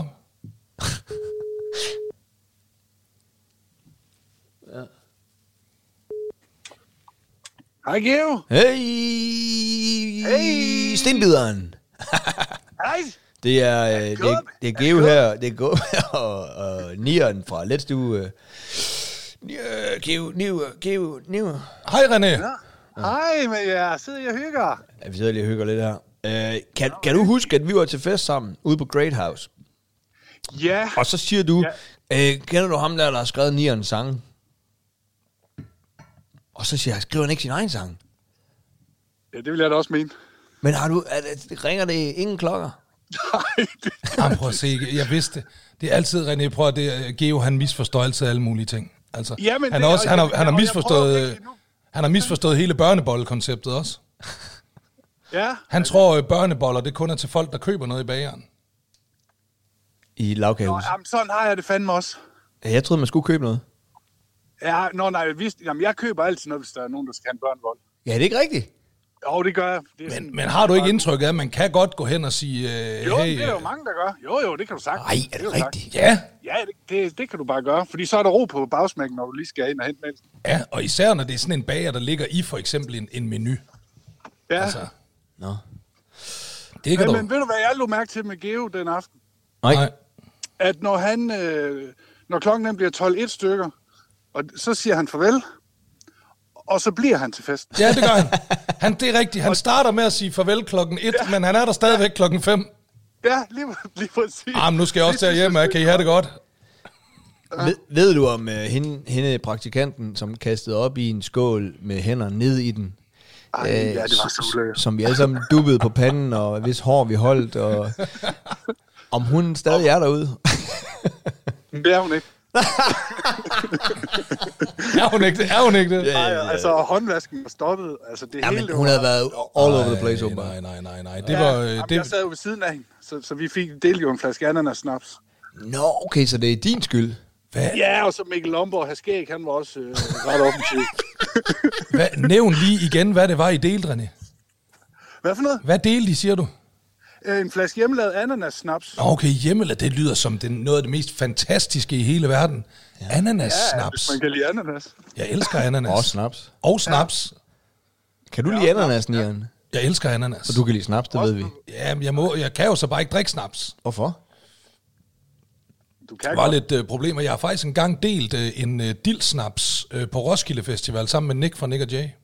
Ja. Hej, Geo. Hey! Hey! Stenbideren. Hej. Det er, øh, det, er, det er Geo her, det er Geo og, og Nieren fra Let's Do... Uh, Geo, Geo, Geo, Geo. Hej, René. Ja. Hej med jer. Sidder I og hygger? Ja, vi sidder lige og hygger lidt her. Uh, kan, kan du huske, at vi var til fest sammen ude på Great House? Ja. Og så siger du, ja. øh, kender du ham der, der har skrevet Nierens sang? Og så siger jeg, skriver han ikke sin egen sang? Ja, det vil jeg da også mene. Men har du, er det, ringer det ingen klokker? Nej, det... Jamen, prøv at se, jeg vidste det. Det er altid, René, prøv at det, Geo, han misforstår altid alle mulige ting. Altså, Jamen, han, det, er også, han, har, jeg, han har jeg, misforstået, jeg han har misforstået hele børnebollekonceptet også. Ja. Han tror, at børneboller, det kun er til folk, der køber noget i bageren. I Nå, lavkagehus? jamen, sådan har jeg det fandme også. Ja, jeg troede, man skulle købe noget. Ja, nå, nej, vidste, jamen, jeg køber altid noget, hvis der er nogen, der skal have en børnebold. Ja, det er ikke rigtigt. Jo, det gør jeg. Det er Men, sådan, men har du ikke indtryk af, at man kan godt gå hen og sige, øh, Jo, hey, det er der jo mange, der gør. Jo, jo, det kan du sagt. Nej, er det rigtigt? Ja, Ja, det, det, det kan du bare gøre, fordi så er der ro på bagsmækken, når du lige skal ind og hente mælken. ja, og især når det er sådan en bager, der ligger i for eksempel en, en menu. Ja, Altså, Nå. det kan men, du. men ved du, hvad jeg lå mærke til med Geo den aften? Nej. Nej. At når han, øh, når klokken den bliver tolv et stykker, og så siger han farvel, og så bliver han til fest. Ja, det gør han. han. Det er rigtigt. Han starter med at sige farvel klokken et, ja. Men han er der stadigvæk klokken fem. Ja, lige, lige præcis. Ah, men nu skal jeg også tage hjem, og kan I have det godt? Ved, ved du om uh, hende, hende praktikanten, som kastede op i en skål med hænder ned i den? Ej, ja, det var så ulækkert. Som vi alle sammen dubbede på panden, og hvis hår vi holdt, og om hun stadig er derude. Det er hun ikke. er hun ikke det? Er hun ikke det? Nej, altså håndvasken var stoppet. Altså, det Ja, hele, men hun var... havde været all over the place, åbenbart. Nej, nej, nej, nej. Det ja, var... Øh, jamen, det... Jeg sad jo ved siden af hende, så, så vi fik delt jo en flaske ananas snaps. Nå, okay, så det er din skyld. Hvad? Ja, og så Mikkel Lomborg Haskæg, han var også øh, ret offensiv. Hvad? Nævn lige igen, hvad det var, I delte, René. Hvad for noget? Hvad delte I, siger du? Øh, en flaske hjemmelavet ananas snaps. Okay, hjemmelavet, det lyder som det, noget af det mest fantastiske i hele verden. Ja. Ananas-snaps. Ja, hvis man kan lide ananas. Jeg elsker ananas. Og snaps. Og snaps. Kan du lide ananas, Nian? Jeg elsker ananas. Og du kan lide snaps, det ved vi. Ja, jeg, må, jeg kan jo så bare ikke drikke snaps. Hvorfor? Du kan Der var godt. lidt øh, problemer. Jeg har faktisk engang delt øh, en øh, dildsnaps øh, på Roskilde Festival sammen med Nick fra Nick og Jay.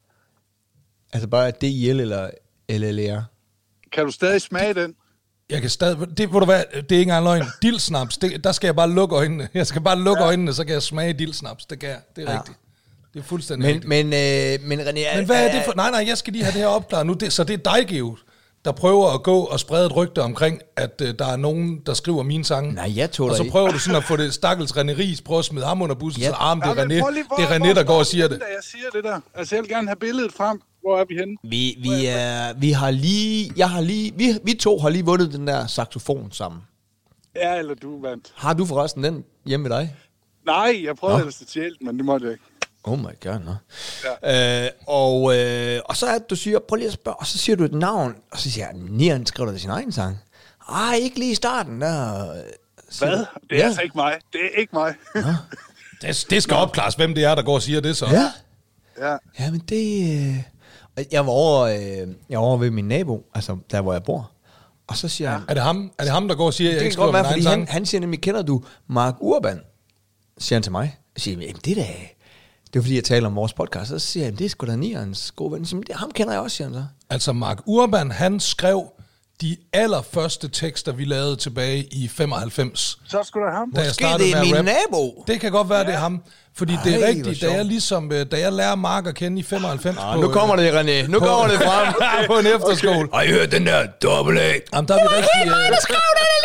Altså bare D I L eller L L R? Kan du stadig smage den? Jeg kan stadig... Det, ved du hvad, det er ikke engang løgn. Dildsnaps, det, der skal jeg bare lukke øjnene. Jeg skal bare lukke ja. øjnene, så kan jeg smage dildsnaps. Det kan jeg. Det er Ja. ja. rigtigt. Det er fuldstændig Men, rigtigt. men, øh, men René... Men hvad er det for... Nej, nej, jeg skal lige have det her opklaret nu. Det, så det er dig, Geo, der prøver at gå og sprede et rygte omkring, at uh, der er nogen, der skriver mine sange. Nej, jeg tog Og dig så ikke. prøver du sådan at få det stakkels René Ries, prøve at smide ham under bussen, Ja. så arm, det er Ja, men René, prøv lige, hvor- det er René, hvor- der går og hvor- siger det. Da jeg siger det der. Altså, jeg vil gerne have billedet frem. Hvor er vi henne? Vi, vi, er, vi har lige... Jeg har lige... Vi, vi to har lige vundet den der saxofon sammen. Ja, eller du vandt. Har du forresten den hjemme ved dig? Nej, jeg prøvede Nå. ellers at stjæle, men det måtte jeg ikke. Oh my god, no. Ja. Øh, og, øh, og så er det, du siger, prøv lige at spørge, og så siger du et navn, og så siger jeg, Nian skriver der sin egen sang. Ej, ikke lige i starten, der... Hvad? Det er ja. altså ikke mig. Det er ikke mig. Det, det skal opklares, hvem det er, der går og siger det så. Ja. Ja. Ja, men det... Øh... Jeg var over, øh, jeg var over ved min nabo, altså der, hvor jeg bor. Og så siger ja. han... Er det ham, er det ham der går og siger, at jeg Det ikke kan godt skriver være, min fordi egen han, sang? han siger nemlig, kender du Mark Urban? Siger han til mig. Jeg siger, jamen det er da... Det er fordi, jeg taler om vores podcast. Så siger jeg, det er sgu da Nians gode ven. Så, ham kender jeg også, siger han så. Altså, Mark Urban, han skrev de allerførste tekster, vi lavede tilbage i femoghalvfems. Så skulle der ham. Da jeg Måske startede det er med at min rap. nabo. Det kan godt være, ja. det er ham. Fordi Ej, det er hvor rigtigt, da sjovt. jeg ligesom, øh, da jeg lærer Mark at kende i femoghalvfems Ah, på... nu kommer det, René. Nu på, kommer det frem. på en efterskole. Okay. Har I hørt den der dobbelt A? Jamen, der er vi rigtig... Øh,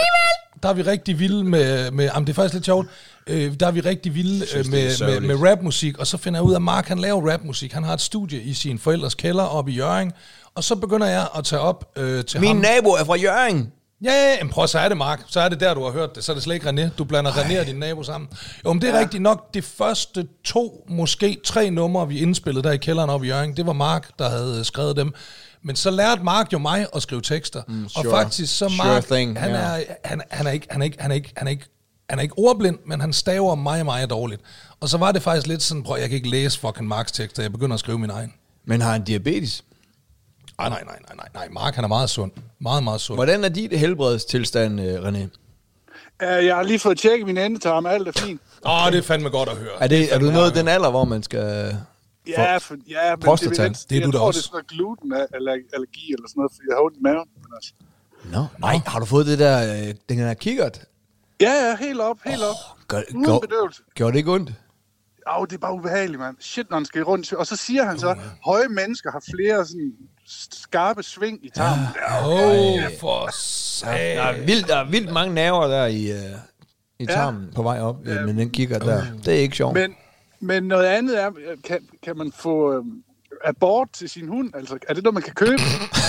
der er vi rigtig vilde med... med jamen, det er faktisk lidt sjovt. Øh, der er vi rigtig vilde synes, øh, det er med, med, sørgeligt. med rapmusik, og så finder jeg ud af, at Mark han laver rapmusik. Han har et studie i sin forældres kælder oppe i Hjørring, og så begynder jeg at tage op øh, til Min ham. nabo er fra Hjørring. Ja, ja, ja, prøv, så er det Mark. Så er det der, du har hørt det. Så er det slet ikke René. Du blander René og din nabo sammen. Jo, men det er ja. rigtigt nok. De første to, måske tre numre, vi indspillede der i kælderen oppe i Hjørring, det var Mark, der havde skrevet dem. Men så lærte Mark jo mig at skrive tekster. Mm, sure. Og faktisk så Sure Mark, thing, han, ja. er, han, han er ikke, han er ikke, han er ikke, han er ikke, han er ikke ordblind, men han staver meget, meget dårligt. Og så var det faktisk lidt sådan, prøv, jeg kan ikke læse fucking Marks tekster, jeg begynder at skrive min egen. Men har han diabetes? Ej, nej, nej, nej, nej, nej. Mark, han er meget sund. Meget, meget sund. Hvordan er dit helbredstilstand, René? Uh, jeg har lige fået tjekket min endetarm. Alt er fint. Åh, det er fandme godt at høre. Er, det, er fandme du godt nået at den høre. alder, hvor man skal... Ja, for, ja men Prostata. det, det, Det er jeg du da tror, også. det er sådan noget glutenallergi eller sådan noget, fordi jeg har ondt i maven. Men altså. Nå, nej, har du fået det der, øh, den der kikkert? Ja, ja, helt op, helt op. Gør, Uden gør, bedøvelse. gjorde det ikke ondt? Åh, det er bare ubehageligt, mand. Shit, når han skal rundt. Og så siger han så, at høje mennesker har flere sådan skarpe sving i tarmen. Ja. Åh, oh, for Der satan. er vildt, der er vildt mange nerver der i, øh, i tarmen på vej op, ja. med den kikkert der. Det er ikke sjovt. Men, men noget andet er, kan, kan man få øhm, abort til sin hund? Altså, er det noget, man kan købe?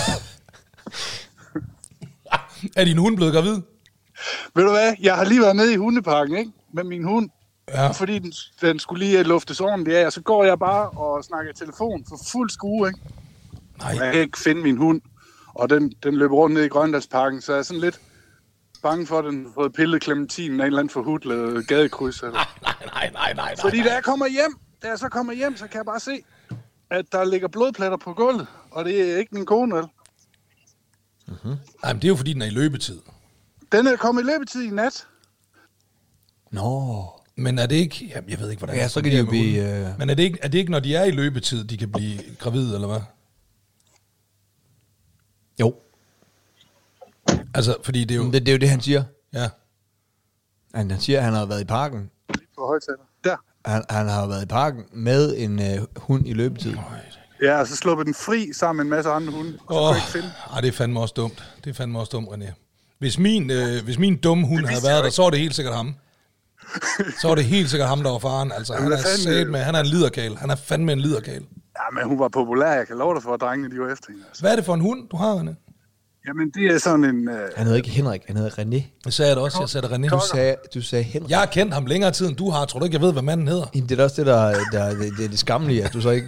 Er din hund blevet gravid? Ved du hvad? Jeg har lige været nede i hundeparken, ikke? Med min hund. Ja. Fordi den, den skulle lige luftes ordentligt af. Og så går jeg bare og snakker i telefon for fuld skue, ikke? Nej. Og jeg kan ikke finde min hund. Og den, den løber rundt ned i Grøndalsparken, så jeg er sådan lidt bange for, at den har fået pillet klementinen af en eller anden forhudlet gadekryds. Eller. Nej, nej, nej, nej, nej. Fordi da jeg kommer hjem, da jeg så kommer hjem, så kan jeg bare se, at der ligger blodpletter på gulvet. Og det er ikke min kone, vel? Nej, men det er jo fordi, den er i løbetid. Den er kommet i løbetid i nat. Nå. Men er det ikke... Jeg, jeg ved ikke, hvordan Ja, det så kan de jo fungerer med blive, hunden. øh, Men er det, ikke, er det ikke, når de er i løbetid, de kan blive gravide, eller hvad? Jo, Altså, fordi det er jo... det, det er jo det, han siger. Ja. Han, han siger, at han har været i parken. På højtaler. Der. Han, han har været i parken med en øh, hund i løbetid. Ja, og så sluppede den fri sammen med en masse andre hunde. Og så kunne Åh, jeg ikke finde. oh, det er fandme også dumt. Det er fandme også dumt, René. Hvis min, øh, hvis min dumme hund Det havde vidste været jeg der, ikke. så var det helt sikkert ham. Så var det helt sikkert ham, der var faren. Altså, han er, sat med, han er en liderkæl. Han er fandme en liderkæl. Ja, men hun var populær. Jeg kan love dig for, at drengene de var efter hende. Altså. Hvad er det for en hund, du har, René? Jamen, det er sådan en... Uh... Han hedder ikke Henrik, han hedder René. Jeg sagde det også, jeg sagde det René. Du sagde, du sagde Henrik. Jeg har kendt ham længere tid, end du har. Tror du ikke, jeg ved, hvad manden hedder? Jamen, det er også det, der, der det, det, er det skamlige, at du så ikke...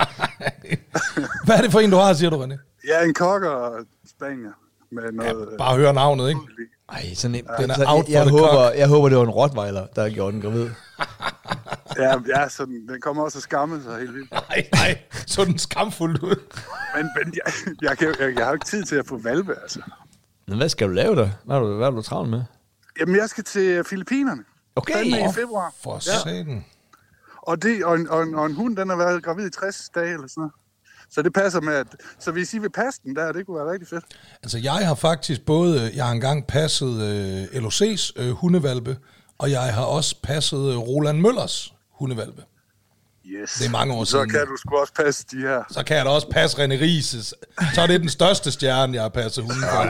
Hvad er det for en, du har, siger du, René? Ja, en cocker og spanier. Med noget... Ja, bare høre navnet, ikke? Ej, sådan en... Den er så, out for jeg, the håber, cock. jeg håber, det var en rottweiler, der gjorde den gravid. Ja, ja sådan, den kommer også at skamme sig helt vildt. Nej, nej, så den skamfuldt ud. Men, men jeg, jeg, kan, jeg, jeg har jo ikke tid til at få valpe, altså. Men hvad skal du lave der? Hvad er du, hvad er du travlt med? Jamen, jeg skal til Filippinerne. Okay. Fandme Åh, i februar. For Ja. satan. Og, det, og, en, og, en, og en hund, den har været gravid i tres dage eller sådan noget. Så det passer med, at... Så hvis I vil passe den der, det kunne være rigtig fedt. Altså, jeg har faktisk både... Jeg har engang passet øh, L O C's øh, hundevalpe, og jeg har også passet øh, Roland Møllers hundevalpe. Yes. Det er mange år Så siden. kan du sgu også passe de her. Så kan jeg da også passe René Rises. Så er det den største stjerne, jeg har passet hunden for.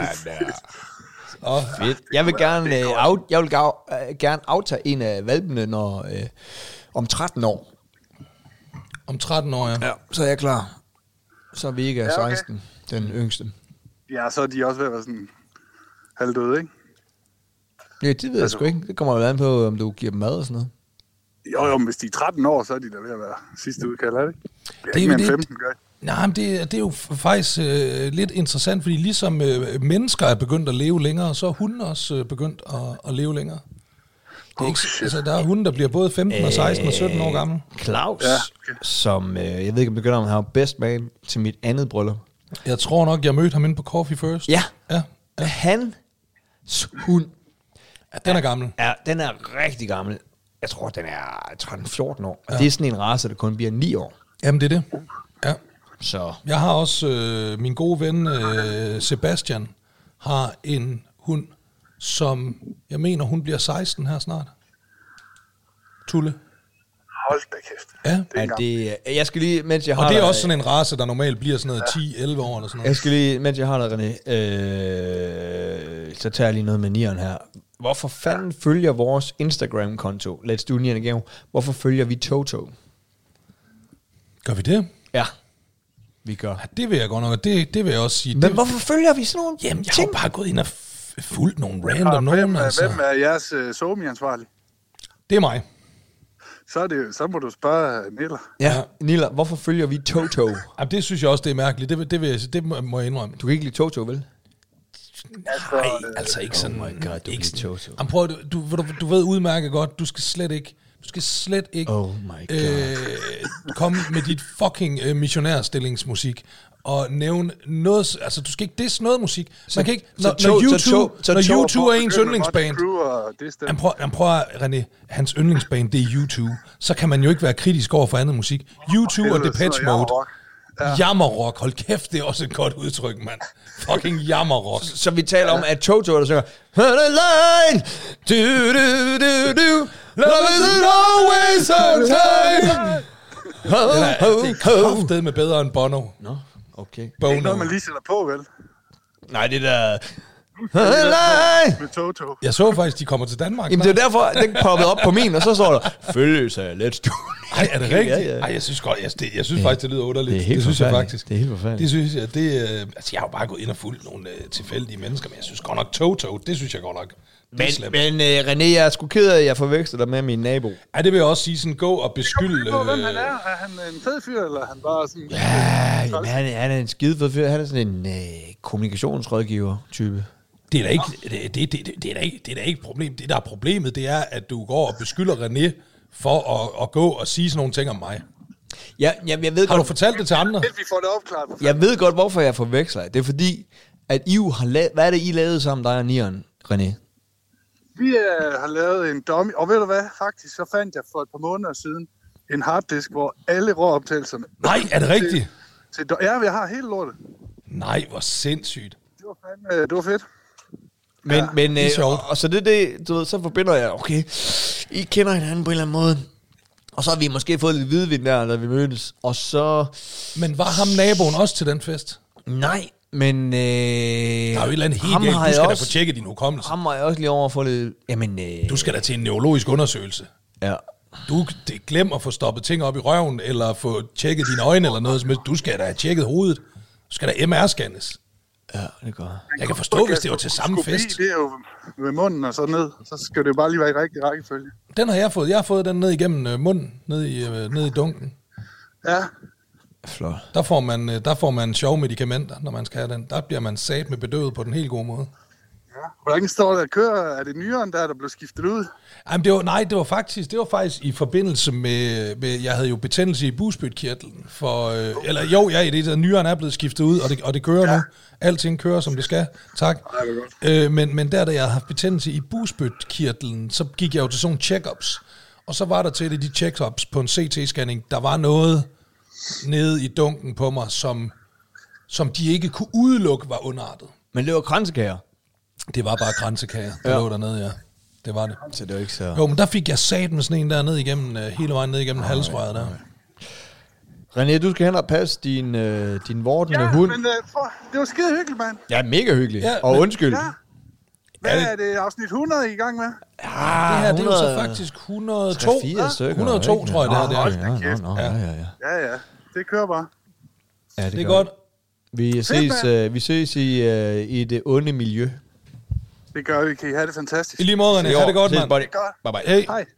Og, Fedt. Jeg vil gerne, øh, af, jeg vil gav, øh, gerne aftage en af valpene når, øh, om tretten år. om tretten år, ja. Ja, så er jeg klar. Så er vi ikke Ja, okay. seksten, den yngste. Ja, så er de også ved at være sådan halvdøde, ikke? Ja, det ved jeg Altså- sgu ikke. Det kommer jo an på, om du giver dem mad og sådan noget. Jo, jo, men hvis de er tretten år, så er de da ved at være sidste udkald, er det ikke? Det er Det er ikke jo mere end det- femten, gør. Nej, men det, det er jo faktisk øh, lidt interessant, fordi ligesom øh, mennesker er begyndt at leve længere, så er hunde også øh, begyndt at, at leve længere. Det er Oh, ikke, shit. altså, der er hunde, der bliver både femten og seksten og sytten år gamle. Claus, Ja, ja, okay. okay. som, øh, jeg ved ikke, om du kender ham, han var best man til mit andet bryllup. Jeg tror nok, jeg mødte ham inde på Coffee First. Ja, Ja, ja. Hans hund, ja den er gammel. er, den er rigtig gammel. Jeg tror, den er tretten fjorten år. Og ja. det er sådan en race, der kun bliver ni år. Jamen, det er det. Ja. Så Jeg har også, øh, min gode ven øh, Sebastian, har en hund, som, jeg mener, hun bliver seksten her snart. Tulle. Hold da kæft. Ja. Det er er en gammel. det, jeg skal lige, mens jeg har Og det er dig- også sådan en race, der normalt bliver sådan noget ti elleve år eller sådan noget. Jeg skal lige, mens jeg har dig, René, øh, så tager jeg lige noget med nieren her. Hvorfor fanden følger vores Instagram-konto, Let's Do Nieren Gave, hvorfor følger vi Toto? Gør vi det? Ja, vi gør. Ja, det vil jeg godt nok, og det, det vil jeg også sige. Men det, hvorfor følger vi sådan nogle Jamen, jeg har ting? jo bare gået ind og f- fulgt nogle Og random hvem, nogen, er, altså. hvem er jeres uh, somi-ansvarlig? Det er mig. Så, er det, så må du spørge Niller. Ja, Nilla, hvorfor følger vi Toto? Jamen, det synes jeg også, det er mærkeligt. Det, vil- det, vil jeg, det må- må jeg indrømme. Du kan ikke lide Toto, vel? Nej, altså ikke sådan. Oh my God, du ikke kan lide sådan. Toto. Jamen, prøv, at- du, du, du, du ved udmærket godt, du skal slet ikke, du skal slet ikke Oh my God. øh, komme med dit fucking øh, missionærstillingsmusik og nævne noget, altså du skal ikke disse noget musik. Man kan ikke, så når, to- når så YouTube, to- så når to- YouTube er ens yndlingsband, Det han prøver, han prøver, René, hans yndlingsband, det er U to. Så kan man jo ikke være kritisk over for andet musik. U to og Depeche Mode. Ja. Jammerrock. Hold kæft, det er også et godt udtryk, mand. Fucking jammerrock. Så vi taler om, at Toto, der synger line, du, du, du, du, love is always on time. Ho, Det er, ho, det er ho. kraftedeme bedre end Bono. Nå, okay. Det er ikke Bono. noget, man lige sætter på, vel? Nej, det der... line. Med Toto. Jeg så faktisk, de kommer til Danmark. Jamen, det er derfor, den poppede op på min, og så står der, følges af Let's Do. Ej, er det rigtigt? Ja, ja. Ej, jeg synes godt, jeg, det, jeg synes faktisk, det lyder underligt. det er helt det synes jeg forfærdeligt. faktisk. Det er helt forfærdeligt. Det synes jeg, det, øh, altså jeg har jo bare gået ind og fulgt nogle øh, tilfældige mennesker, men jeg synes godt nok Toto, det synes jeg godt nok. Det er Men, slemt. men uh, René, jeg er sgu ked af, at jeg forveksler dig med min nabo. Ej, det vil jeg også sige, sådan gå og beskylde... Hvem han Øh, er? Er han en fed fyr, eller er han bare sådan... Ja, jamen, han, han er en skide fed fyr. Han er sådan en øh, kommunikationsrådgiver-type. det er da ikke, det, det, det, det, det, er da ikke, det er da ikke et problem. Det, der er problemet, det er, at du går og beskylder René for at, at gå og sige sådan nogle ting om mig. Ja, jamen, jeg ved Har du godt, fortalt det til andre? Helt, vi får det opklaret. jeg ved godt, hvorfor jeg forveksler. Det er fordi, at I jo har lavet... Hvad er det, I lavede sammen, dig og Nieren, René? Vi øh, har lavet en dummy, og ved du hvad, faktisk, så fandt jeg for et par måneder siden en harddisk, hvor alle råoptagelserne... Nej, er det rigtigt? Til, til, ja, jeg har hele lortet. Nej, hvor sindssygt. Det var fandme, det var fedt. Men, Ja, men det er øh, sjovt. og, og så det er det, du ved, så forbinder jeg, okay, I kender hinanden på en eller anden måde. Og så har vi måske fået lidt hvidvind der, da vi mødtes. Og så... Men var ham naboen også til den fest? Nej, Men øh, Der er jo et eller andet helt ham galt. har Du jeg skal da også- få tjekket din hukommelse. ham har jeg også lige over for lidt... Jamen, øh, Du skal da til en neurologisk undersøgelse. ja. Du det, glem at få stoppet ting op i røven, eller få tjekket dine øjne, eller noget som helst. Du skal da have tjekket hovedet. Du skal da M R-scannes. Ja, det gør jeg. Jeg kan forstå, hvis det var til samme Skopi, fest. Det er jo ved munden og så ned. Så skal det jo bare lige være i rigtig rækkefølge. Den har jeg fået. Jeg har fået den ned igennem øh, munden, ned i, øh, ned i dunken. Ja, Flot. Der får man, øh, der får man sjove medicamenter, når man skal have den. Der bliver man sat med bedøvet på den helt gode måde. ja. Hvordan står det at køre? Er det nyeren der, der blev skiftet ud? Jamen, det var, nej, det var faktisk, det var faktisk i forbindelse med, med jeg havde jo betændelse i bugspytkirtlen, for, øh, eller jo, ja, det der nyeren er blevet skiftet ud, og det, og det kører ja. nu. Alting kører, som det skal. Tak. Ja, det er godt. Øh, men, men der, da jeg havde haft betændelse i bugspytkirtlen, så gik jeg jo til sådan nogle check-ups, og så var der til det, de check-ups på en C T-scanning, der var noget nede i dunken på mig, som, som de ikke kunne udelukke var underartet. Men det var kransekager. Det var bare kransekager, der Ja. lå dernede, ja. Det var det. Så det var ikke så... Jo, men der fik jeg sat med sådan en der ned igennem, øh, hele vejen ned igennem halsrøret der. René, du skal hen og passe din, øh, din vortende Ja, hund. men uh, for, det var skide hyggeligt, mand. Ja, mega hyggeligt. Ja, og men- undskyld. Ja. Hvad er det, afsnit hundrede I er i gang med? Ah, Det her, det er jo så hundrede faktisk et hundrede og to. fire stykker. hundrede og to, ikke? tror jeg, det her, det er. Nå, Ja, nå, nå, ja, ja, ja. Ja, ja. Det kører bare. ja Det er godt. Vi ses, øh, vi ses i, øh, i det onde miljø. Det gør vi. Kan I have det fantastisk? I lige måde, René. Ha' det godt, Ses, mand. buddy. Godt. Bye bye. Hey. Hej. Det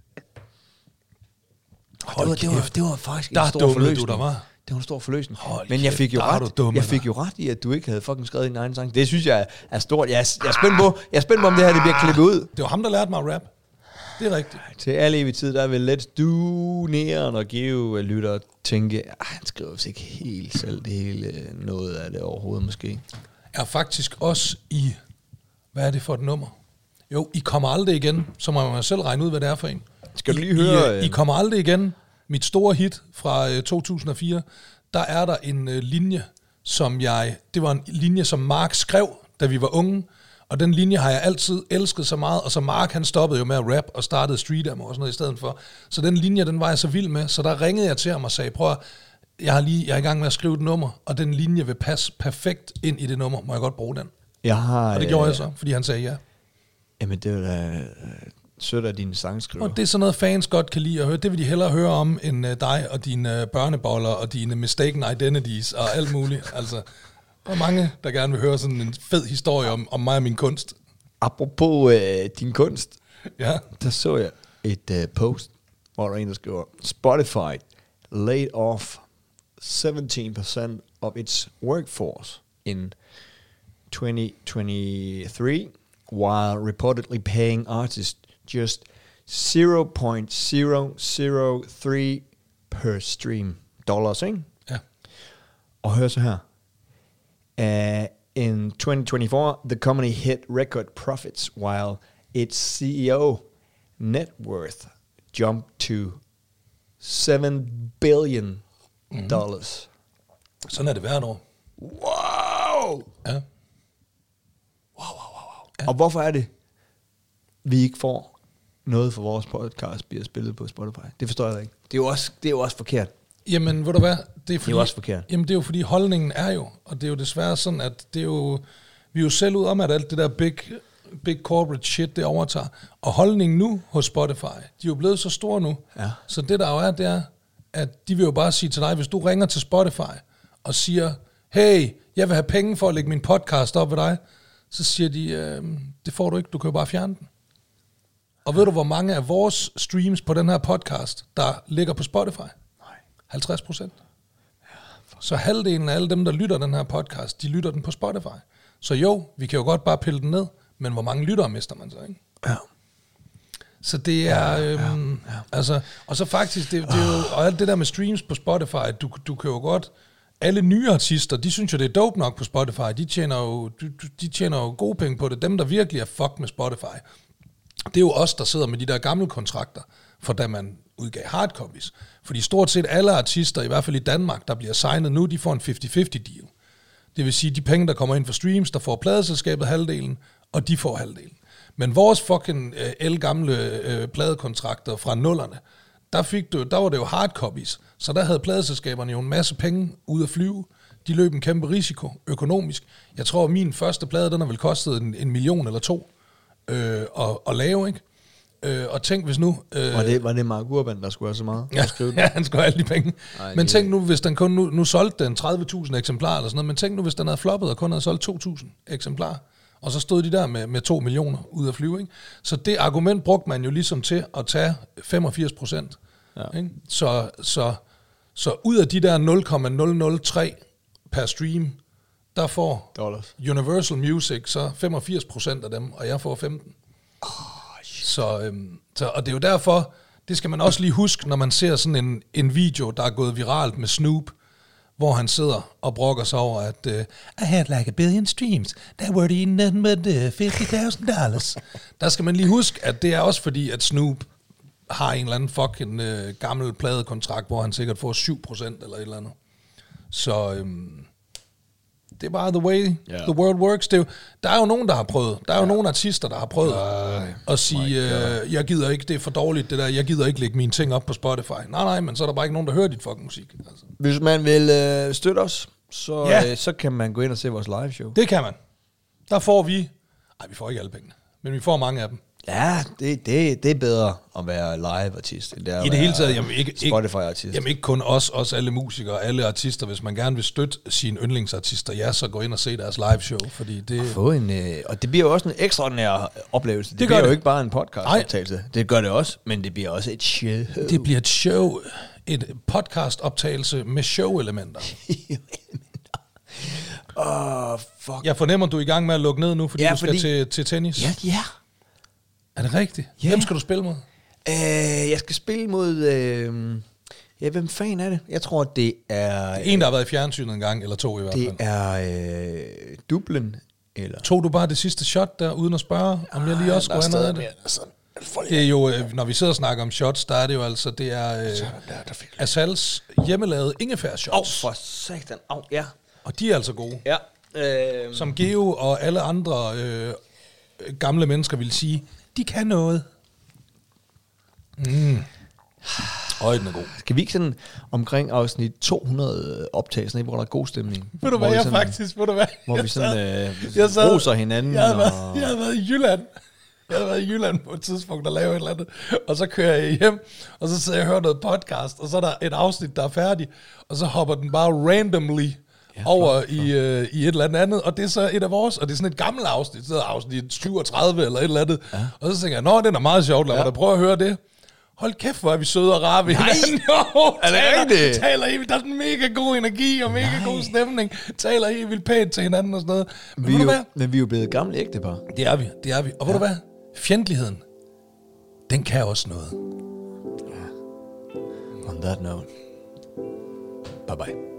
var, det, var, det var faktisk en Der stor dummede forløsning. du dig, hva'? Det var en stor forløsning. Hold Men jeg kæft, fik jo der har du ret. dummet Jeg fik jo ret i, at du ikke havde fucking skrevet din egen sang. Det synes jeg er stort. Jeg er, jeg er spændt på, jeg er spændt på, om det her det bliver klippet ud. Det var ham, der lærte mig at rap. Det er rigtigt. Til alle evig tid, der vil Let's Do Neon og give lytter tænke, "Ah, han skriver vist ikke helt selv det hele, noget af det overhovedet måske. Er faktisk også i... Hvad er det for et nummer? Jo, I kommer aldrig igen. Så må man selv regne ud, hvad det er for en. Skal du I, lige høre, I, øh, I kommer aldrig igen. Mit store hit fra øh, to tusind og fire. Der er der en øh, linje, som jeg... Det var en linje, som Mark skrev, da vi var unge. Og den linje har jeg altid elsket så meget. Og så Mark, han stoppede jo med at rap og startede Street Ammo og sådan noget i stedet for. Så den linje, den var jeg så vild med. Så der ringede jeg til ham og sagde, prøv at, jeg, har lige, jeg er i gang med at skrive et nummer, og den linje vil passe perfekt ind i det nummer. Må jeg godt bruge den? Jeg har... Og det gjorde jeg så, fordi han sagde ja. Jamen, det var da øh, sødt af dine sangskriver. Og det er sådan noget, fans godt kan lide at høre. Det vil de hellere høre om, end uh, dig og dine uh, børneboller og dine mistaken identities og alt muligt. Altså, der er mange, der gerne vil høre sådan en fed historie om, om mig og min kunst. Apropos øh, din kunst, Ja. der så jeg et øh, post, hvor der er en, der skriver, Spotify laid off seventeen percent of its workforce in twenty twenty-three, while reportedly paying artists just zero point zero zero three per stream dollars, ikke? Ja. Og hør så her. Uh, in twenty twenty-four, the company hit record profits, while its C E O net worth jumped to seven billion dollars. Sådan er det hvert år. Wow! Ja. Ja. Og hvorfor er det, vi ikke får noget for vores podcast bliver spillet på Spotify? Det forstår jeg ikke. Det er jo også, det er jo også forkert. Jamen, ved du hvad? Det er, fordi, jo også forkert. Jamen, det er jo fordi holdningen er jo, og det er jo desværre sådan, at det er jo, vi er jo selv ud om, at alt det der big, big corporate shit, det overtager. Og holdningen nu hos Spotify, de er jo blevet så store nu. Ja. Så det der jo er, det er, at de vil jo bare sige til dig, hvis du ringer til Spotify og siger, hey, jeg vil have penge for at lægge min podcast op ved dig, så siger de, øh, det får du ikke, du kan jo bare fjerne den. Og ved du, hvor mange af vores streams på den her podcast, der ligger på Spotify? halvtreds procent. Så halvdelen af alle dem, der lytter den her podcast, de lytter den på Spotify. Så jo, vi kan jo godt bare pille den ned, men hvor mange lyttere mister man så, ikke? Ja. Så det er, øhm, ja, ja. altså, og så faktisk, det, det er jo, og alt det der med streams på Spotify, du, du kan jo godt, alle nye artister, de synes jo, det er dope nok på Spotify, de tjener jo, de, de tjener jo gode penge på det, dem der virkelig er fucked med Spotify, det er jo os, der sidder med de der gamle kontrakter, for da man udgav hardcopies. Fordi stort set alle artister, i hvert fald i Danmark, der bliver signet nu, de får en halvtreds halvtreds deal. Det vil sige, de penge, der kommer ind for streams, der får pladeselskabet halvdelen, og de får halvdelen. Men vores fucking øh, elgamle øh, pladekontrakter fra nullerne, der, fik du, der var det jo hardcopies, så der havde pladeselskaberne jo en masse penge ud at flyve. De løb en kæmpe risiko økonomisk. Jeg tror, at min første plade, den har vel kostet en, en million eller to øh, at, at lave, ikke? Øh, og tænk hvis nu... Øh, var, det, var det Mark Urban, der skulle have så meget? Ja, ja, han skulle have alle de penge. Ej, men det... tænk nu, hvis den kun... Nu, nu solgte den tredive tusind eksemplarer eller sådan noget, men tænk nu, hvis den havde floppet og kun havde solgt to tusind eksemplarer. Og så stod de der med, med to millioner ud af flyve, ikke? Så det argument brugte man jo ligesom til at tage femogfirs procent. Ja. Ikke? Så, så, så ud af de der nul komma nul nul tre per stream, der får Dollars. Universal Music så femogfirs procent af dem, og jeg får femten. Oh, så, øhm, så, og det er jo derfor, det skal man også lige huske, når man ser sådan en, en video, der er gået viralt med Snoop, hvor han sidder og brokker sig over, at uh, I had like a billion streams, that were the nothing but uh, fifty thousand dollars. Der skal man lige huske, at det er også fordi, at Snoop har en eller anden fucking uh, gammel pladekontrakt, hvor han sikkert får syv procent eller et eller andet. Så øhm, det er bare the way yeah. the world works. Det er jo, der er jo nogen, der har prøvet. Der er jo yeah. nogle artister, der har prøvet uh, at sige, uh, jeg gider ikke, det er for dårligt det der, jeg gider ikke lægge mine ting op på Spotify. Nej, nej, men så er der bare ikke nogen, der hører dit fucking musik. Altså. Hvis man vil øh, støtte os, så, ja. øh, så kan man gå ind og se vores live show. Det kan man. Der får vi, nej, vi får ikke alle pengene, men vi får mange af dem. Ja, det, det, det er bedre at være live-artist. End det I det hele taget, jamen ikke, Spotify-artist. Jamen ikke kun os, også alle musikere, alle artister. Hvis man gerne vil støtte sine yndlingsartister, ja, så gå ind og se deres live show, fordi det... Og, få en, øh, og det bliver jo også en ekstraordinær oplevelse. Det, det bliver det. jo ikke bare en podcast-optagelse. Det gør det også, men det bliver også et show. Det bliver et show, et podcast-optagelse med show-elementer. Åh, oh, fuck. Jeg fornemmer, du er i gang med at lukke ned nu, fordi ja, du skal fordi... til, til tennis. Ja, ja. Er det rigtigt? Yeah. Hvem skal du spille mod? Øh, jeg skal spille mod... Øh, ja, hvem fanden er det? Jeg tror, det er... En, der har været i fjernsynet en gang, eller to i hvert fald. Det er øh, Dublin, eller... Tog du bare det sidste shot der, uden at spørge, om jeg lige også skulle have noget af det? Det er jo, når vi sidder og snakker om shots, der er det jo altså, det er øh, Asals hjemmelavede ingefær-shots. Åh, oh, for satan. Åh, oh, ja. Og de er altså gode. Ja. Øh, Som Geo og alle andre øh, gamle mennesker vil sige, de kan noget. Mm. Øj, den er god. Skal vi ikke sådan omkring afsnit to hundrede optage, sådan, hvor der er god stemning? Ved du hvad, jeg sådan, faktisk, ved du hvad? Hvor vi sådan øh, jeg sad, roser hinanden. Jeg havde, og... været, jeg havde været i Jylland. Jeg havde været i Jylland på et tidspunkt, der lavede et eller andet. Og så kører jeg hjem, og så sidder jeg og hører noget podcast, og så er der et afsnit, der er færdigt, og så hopper den bare randomly ja, over flot, i, øh, i et eller andet andet, og det er så et af vores, og det er sådan et gammelt afsnit, så er afsnit syvogtredive eller et eller andet. Ja. Og så tænker jeg, nå, det er meget sjovt, lad mig ja. da prøve at høre det. Hold kæft, hvor er vi søde og rare ved hinanden. Jo, er det rigtigt? Taler helt, der er sådan mega god energi og mega Nej. god stemning. Taler helt vildt pænt til hinanden og sådan noget. Men, vi, jo, men vi er jo blevet gamle ægtepar. Det er vi, det er vi. Og ja. ved du hvad? Fjendtligheden, den kan også noget. On that note, bye bye.